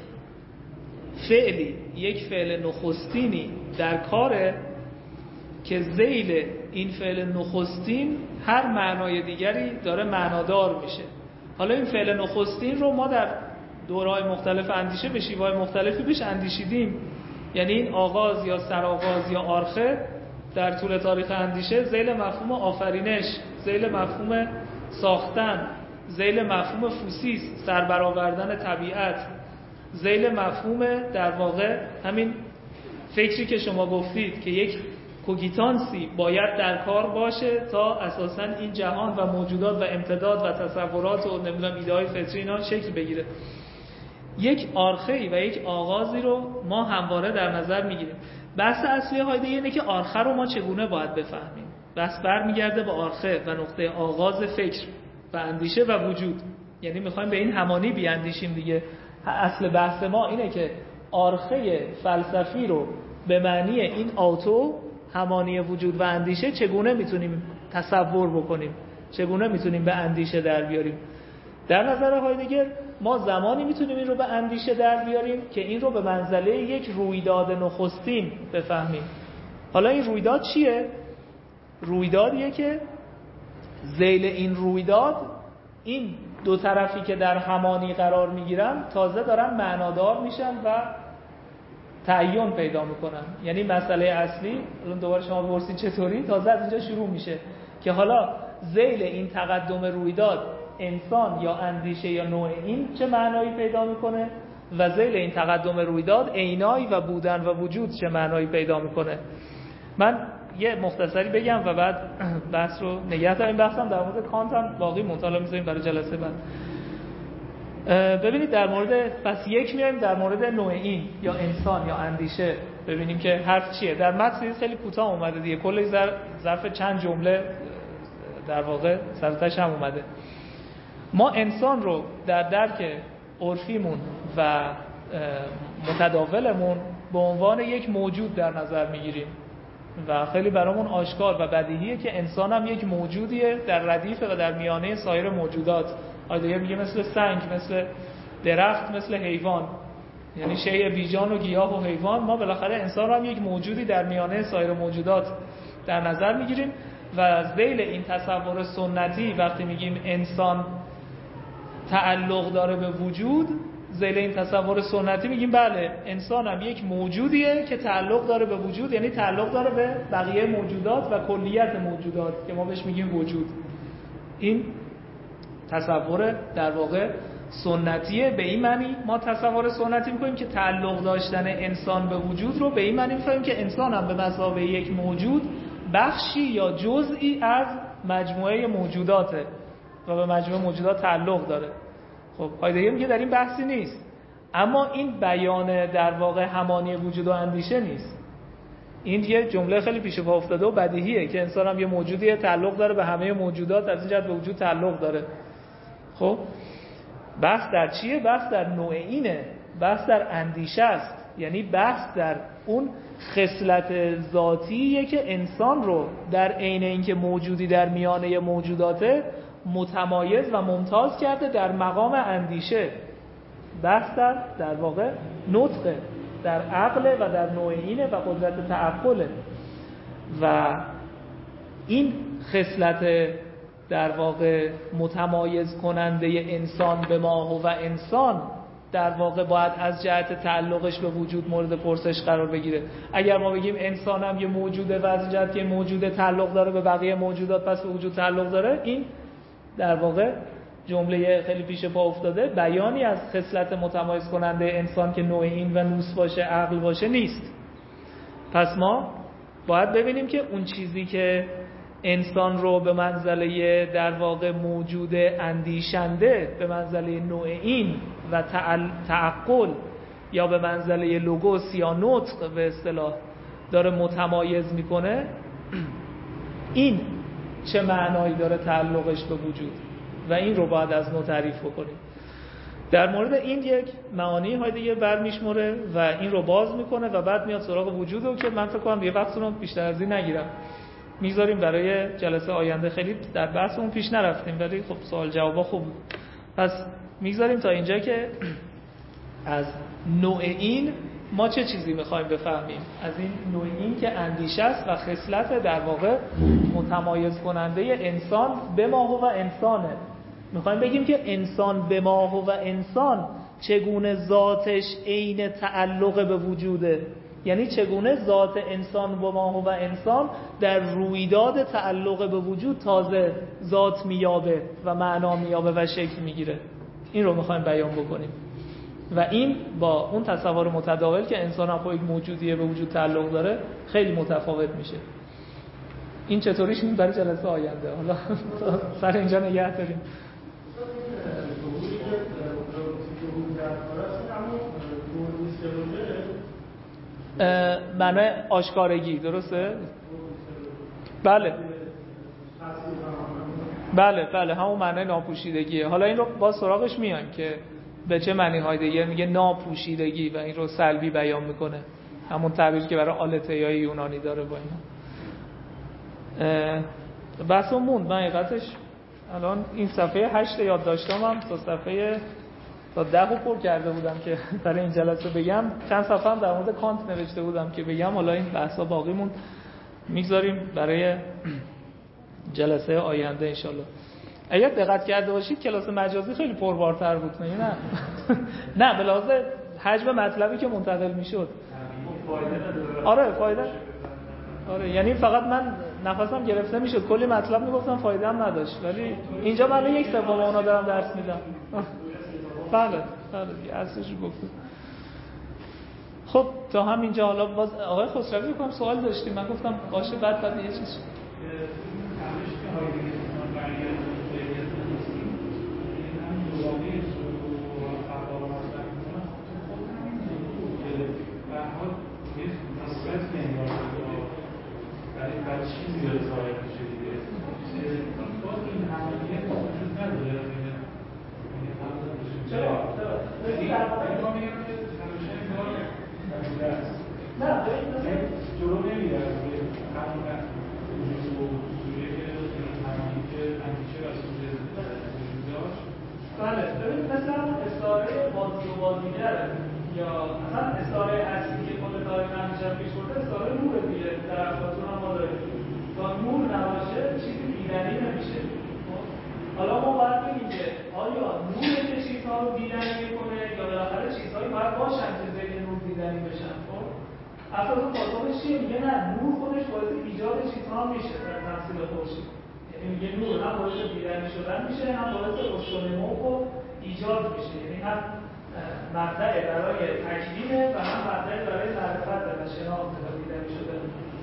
فعلی، یک فعل نخستینی در کاره که ذیل این فعل نخستین هر معنای دیگری داره معنادار میشه. حالا این فعل نخستین رو ما در دوره‌های مختلف اندیشه به شیوه‌های مختلفی بهش اندیشیدیم. یعنی این آغاز یا سرآغاز یا آرخه در طول تاریخ اندیشه ذیل مفهوم آفرینش، ذیل مفهوم ساختن، ذیل مفهوم فوسیس، سربرآوردن طبیعت، ذیل مفهوم در واقع همین فکری که شما گفتید که یک کوگیتانسی باید در کار باشه تا اساساً این جهان و موجودات و امتداد و تصورات و نمیدونم ایده های فطری اینا شکل بگیره. یک آرخه‌ای و یک آغازی رو ما همواره در نظر میگیریم. بحث اصلی هایدگر اینه که آرخه رو ما چگونه باید بفهمیم. بحث برمیگرده به آرخه و نقطه آغاز فکر و اندیشه و وجود. یعنی میخوایم به این همانی بیاندیشیم دیگه. اصل بحث ما اینه که آرخه فلسفی رو به معنی این آتو، همانی وجود و اندیشه، چگونه میتونیم تصور بکنیم، چگونه میتونیم به اندیشه در بیاریم. در نظر هایدگر ما زمانی میتونیم این رو به اندیشه در بیاریم که این رو به منزله یک رویداد نخستین بفهمیم. حالا این رویداد چیه؟ رویدادیه که ذیل این رویداد این دو طرفی که در همانی قرار میگیرن تازه دارن معنادار میشن و تعین پیدا میکنن. یعنی مسئله اصلی، الان دوباره شما بپرسید چطوری، تازه از اینجا شروع میشه که حالا ذیل این تقدم رویداد انسان یا اندیشه یا نوع این چه معنایی پیدا میکنه و ذیل این تقدم رویداد عینایی و بودن و وجود چه معنایی پیدا میکنه. من یه مختصری بگم و بعد بحث رو نگه داریم. بحثم در مورد کانت هم باقی مطالعه می‌ذاریم برای جلسه بعد. ببینید در مورد پس یک میایم در مورد نوع این یا انسان یا اندیشه ببینیم که حرف چیه. در متن خیلی کوتاه اومده دیگه، کلی ظرف چند جمله در واقع سرتش هم اومده. ما انسان رو در درک عرفیمون و متداولمون به عنوان یک موجود در نظر میگیریم و خیلی برامون آشکار و بدیهیه که انسان هم یک موجودیه در ردیف و در میانه سایر موجودات. آیدگر میگه مثل سنگ، مثل درخت، مثل حیوان، یعنی شیء بیجان و گیاه و حیوان. ما بالاخره انسان رو هم یک موجودی در میانه سایر موجودات در نظر میگیریم و از ذیل این تصور سنتی وقتی میگیم انسان تعلق داره به وجود، ذیل این تصور سنتی میگیم بله انسان هم یک موجودیه که تعلق داره به وجود، یعنی تعلق داره به بقیه موجودات و کلیت موجودات که ما بهش میگیم وجود. این تصور در واقع سنتیه. به این معنی ما تصور سنتی میکنیم که تعلق داشتن انسان به وجود رو به این معنی میفهمیم که انسان هم به مثابه یک موجود بخشی یا جزئی از مجموعه موجوداته و به مجموعه موجودات تعلق داره. خب هایدگر میگه در این بحثی نیست، اما این بیان در واقع همانی وجود و اندیشه نیست. این یه جمله خیلی پیش پا افتاده و بدیهیه که انسان هم یه موجودیه، تعلق داره به همه موجودات، از این جهت به وجود تعلق داره. خب بحث در چیه؟ بحث در نوع اینه، بحث در اندیشه است، یعنی بحث در اون خصلت ذاتیه که انسان رو در عین اینکه موجودی در میانه موجوداته متمایز و ممتاز کرده در مقام اندیشه. بحث در در واقع نطق در عقل و در نوع اینه و قدرت تعقله و این خصلت در واقع متمایز کننده انسان به ما و انسان در واقع باید از جهت تعلقش به وجود مورد پرسش قرار بگیره. اگر ما بگیم انسان هم یه موجوده و از جهت که موجوده تعلق داره به بقیه موجودات پس به وجود تعلق داره، این در واقع جمله خیلی پیش پا افتاده بیانی از خصلت متمایز کننده انسان که نوع این و نوس باشه عقل باشه نیست. پس ما باید ببینیم که اون چیزی که انسان رو به منزله در واقع موجود اندیشنده به منزله نوع این و تعقل یا به منزله لوگوس یا نطق به اصطلاح داره متمایز میکنه، این چه معنایی داره تعلقش به وجود و این رو باید از نو تعریف بکنیم. در مورد این یک معانی هایدگر برمیشموره و این رو باز میکنه و بعد میاد سراغ وجود که من فکر کنم یه وقت رو بیشتر از این نگیرم، میذاریم برای جلسه آینده. خیلی در بحثمون پیش نرفتیم ولی خب سوال جوابا خوب بود. پس میذاریم تا اینجا که از نوع این ما چه چیزی میخوایم بفهمیم، از این نوع این که اندیشه است و خصلت در واقع متمایز کننده انسان به ما و انسانه. میخوایم بگیم که انسان به ما و انسان چگونه ذاتش عین تعلق به وجوده، یعنی چگونه ذات انسان با ما و انسان در رویداد تعلق به وجود تازه ذات میابه و معنا میابه و شکل میگیره. این رو میخوایم بیان بکنیم و این با اون تصور متداول که انسان هم خود یک موجودیه به وجود تعلق داره خیلی متفاوت میشه. این چطوریش این برای جلسه آینده، حالا سر اینجا نگه داریم. معنی آشکارگی، درسته؟ بله بله بله همون معنی ناپوشیدگیه. حالا این رو با سراغش میایم که به چه معنی هایدگر میگه ناپوشیدگی و این رو سلبی بیان میکنه، همون تعبیری که برای آلته‌های یونانی داره با اینا. بحثم موند. من حقیقتش الان این صفحه هشت یاد داشتم هم تا صفحه تا ده رو پر کرده بودم که برای این جلسه بگم. چند صفحه هم در مورد کانت نوشته بودم که بگم. حالا این بحثا باقی موند، میگذاریم برای جلسه آینده انشالله. اگر دقت کرده باشید کلاس مجازی خیلی پربارتر بود، نه نه نه به لحاظ حجم مطلبی که منتقل میشد. آره فایده آره یعنی فقط من نفسم گرفته میشد، کلی مطلب میگفتم فایده هم نداشت، ولی اینجا من یک سوم اونا دارم درس میدم. بله بله اصلش گفتم. خب تا همینجا حالا باز آقای خسروی بکنم سوال داشتیم، من گفتم باشه بعد بعد یه چیز برای چیزی داره ظاهر میشه دیگه. باز این همانیت وجود نداره. چرا؟ چرا؟ ما میگم که همیشه انگار موجوده است. نه ببین مثلا جلو نمیره همون وجود و سوژه که همانی که اندیشه و سوژه وجود داشت. بله ببین مثلا استعاره بازی و بازیگر یا مثلا استعاره اصلی که خود تاریخ همیشه پیش برده استعاره نور دیگه، در افلاطون هم ما داریم. تا نور نباشه چیزی دیدنی نمیشه. حالا ما باید بگیم که آیا نور که چیزها رو دیدنی میکنه یا بالاخره چیزهایی باید باشن که زیر نور دیدنی بشن. خب افلاطون پاسخش چیه؟ میگه نه، نور خودش باعث ایجاد چیزها میشه در تمثیل خورشید. یعنی میگه نور هم باعث دیدنی شدن میشه، هم باعث رشد و نمو و ایجاد میشه. یعنی هم مبدأ برای تکوینه و هم مبدأ برای معرفت و شناخت و دیدنی شده.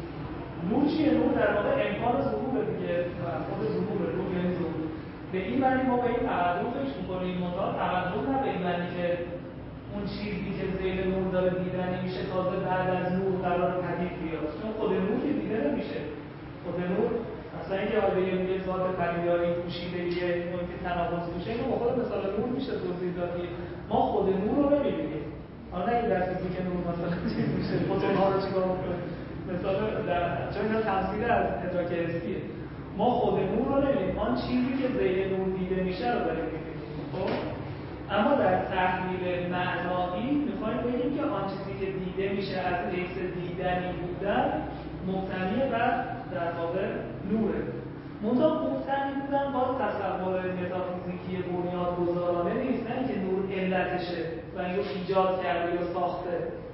نور چیه؟ نور در واقع امکان ظهور دیگه و خود ظهور، نور یعنی ظهور. به این معنی ما به این تقدم فکر می‌کنیم، منتها تقدم نه به این معنی که اون چیزی که زیر نور داره دیدنی میشه تازه بعد از نور قرار پدید بیاد، چون خود نور که دیده نمیشه. خود نور مثلا اینکه آیه میگه ذات پدیداری پوشیدگی نکته تناقض میشه، اینو با خود مثال نور میشه توضیح داد. ما خود نور رو نمی‌بینیم. حالا این در فیزیک نور مثلا چیز میشه فوتون‌ها رو چیکار می‌کنه، مثلا در چون اینا تمثیل از ادراک حسیه. ما خود نور رو نمی‌بینیم، آن چیزی که زیر نور دیده میشه رو داریم می‌بینیم. خب اما در تحلیل معنایی می‌خوایم بگیم که آن چیزی که دیده میشه از حیث دیدنی بودن مبتنی بر در واقع نوره. منتها مبتنی بودن باز تصور متافیزیکی بنیانگذارانه نیست، نه اینکه نور علتشه و اینو ایجاد کرده یا ساخته.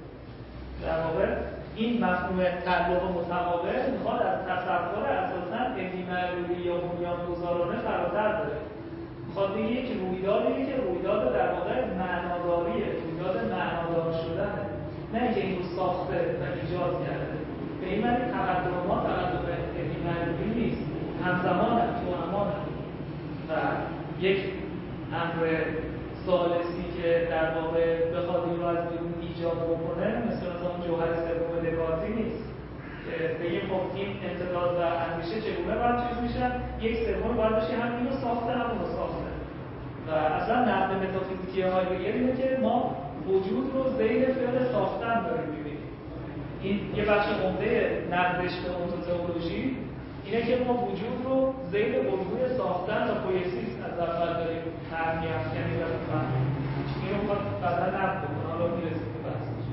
در واقع این مفهوم تعلق متقابل میخواد از تصور اساساً اپیمعلولی یا بنیانگذارانه فراتر بره. میخواد بگه که رویدادیه که رویداد در واقع معناداریه، رویداد معنادار شدنه، نه اینکه این رو ساخته و ایجاد کرده. به این معنی تقدم ما تقدم اپیمعلولی نیست، همزمان هم توأمان هم و یک امر ثالثی که در واقع بخواد این رو از بیرون ایجاد بکنه، مثل مثلا جوهر سوم دکارتی نیست که بگیم خب این امتداد و اندیشه چگونه باید چیز میشن، یک سوم باید بشه هم اینو ساخته هم اونو ساخته. و اصلا نقد متافیزیکی هایدگر اینه که ما وجود رو زیر فعل ساختن داریم می‌بینیم. این یه بخش عمده نقدش به اونتوتئولوژی اینه که ما وجود رو زیر الگوی ساختن و پویسیس از اول داریم ترمیم یعنی و میفهمیم. این رو میخواد بعدا نقد بکنه، حالا میرسیم به بحثش.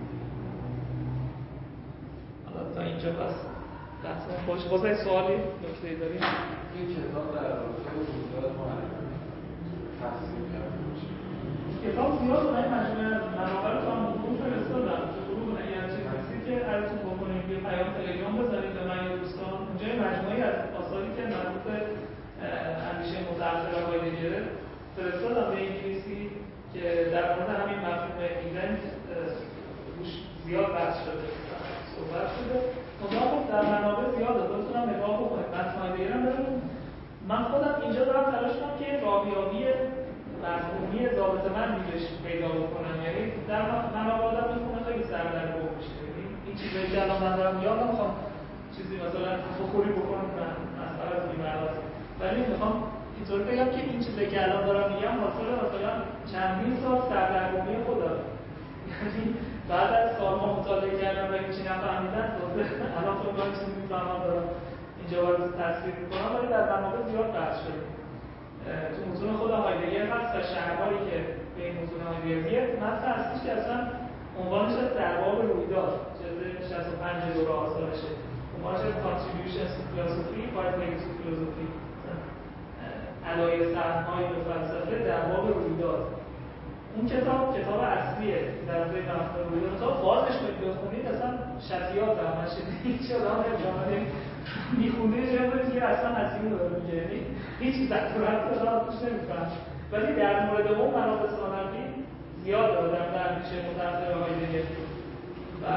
حالا تا اینجا بس بحث ما خوش. بازه سوالی نکته‌ای داریم؟ این کتاب در رابطه با رویداد معرفی تفسیر کرده باشه. کتاب زیاد و این مجموعه از منابع رو هم حضور فرستادم که گروه اگر چیز هستی که عرضتون بکنیم یه پیام تلگرام بزنید به من یا دوستان. اونجا یه مجموعی از آثاری که مربوط به اندیشه متأخر هایدگر فرستادم به انگلیسی که در مورد همین مفهوم ایونت روش زیاد بحث شده صحبت شده. منتها خب در منابع زیاده، خودتون هم نگاه بکنید. من هایدگر هم دارم، من خودم اینجا دارم تلاش کنم که راهیابی مفهومی ضابطه‌مندی بهش پیدا بکنم. یعنی در منابع آدم میخونه خیلی سردرگم میشه. این چیزایی که الان من دارم یادم میخوام چیزی مثلا بخوری بکنم من مسئله از بی‌معناست، ولی میخوام اینطوری بگم که این چیزی که الان دارم میگم حاصل مثلا چندین سال سردرگمی خودم. یعنی بعد از سال‌ها مطالعه کردن و هیچی نفهمیدن تازه الان فکر کنم چیزی میفهمم دارم اینجا باید تصویر میکنم، ولی در منابع زیاد بحث شده. تو متون خود هایدگر هست و شهرهایی که به این متون هایدگریه متن هستش که اصلا عنوانش از در باب رویداد جلد شصت و پنج دوره آثارشه، عنوانش از Contributions to Philosophy Five Legs to Philosophy، علایق سهم‌های به فلسفه در باب رویداد. اون کتاب کتاب اصلیه در مورد مفهوم رویداد. تا بازش کنید بخونید اصلا شفیات همش هیچ آدم نمی‌فهمه میخونه یه جایی که اصلا از این داره میگه، یعنی هیچ ضرورت رو توش نمی‌فهمه. ولی در مورد اون منابع ثانوی زیاد داره در اندیشه متأخر هایدگر. و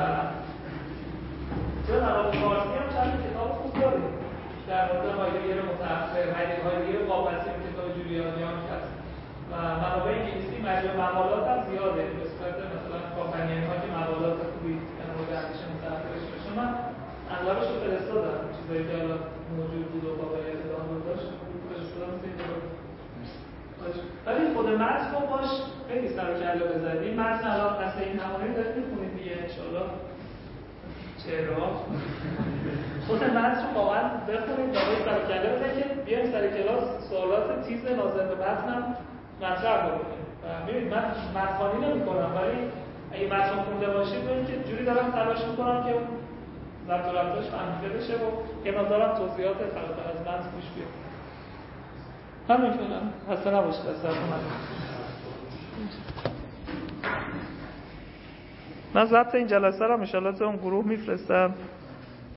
چون مقام فارسی هم چند کتاب خوب داریم در مورد هایدگر متأخر، هایدگر واپسی به کتاب جولیانیان هست و منابع انگلیسی مجموع مقالات هم زیاده به صورت مثلا کامپانیان ها که مقالات خوبی در مورد اندیشه متأخرش داشتن. من اغلبش رو فرستادم، چیزایی که الان موجود بود و واقعیت دانلود داشت فرستادم مثل این رو. ولی خود متن رو باش خیلی سر و کله بزنید. این متن الان اصلا این همونی دارید می‌خونید دیگه انشاءالله چرا خود متن رو واقعا بخونید و باید سر و کله بزنید که بیایم سر کلاس سوالات تیز ناظر به متنم مطرح بکنیم. و می‌بینید من متن‌خوانی نمی‌کنم ولی اگه متن خونده باشید ببینید که جوری دارم تلاش می‌کنم که ضبط و ربطش فهمیده بشه و که نظرم توضیحات فراتر از متن پیش بیاد. همین فعلا خسته نباشید. من ضبط این جلسه رو ان شاءالله تو اون گروه میفرستم.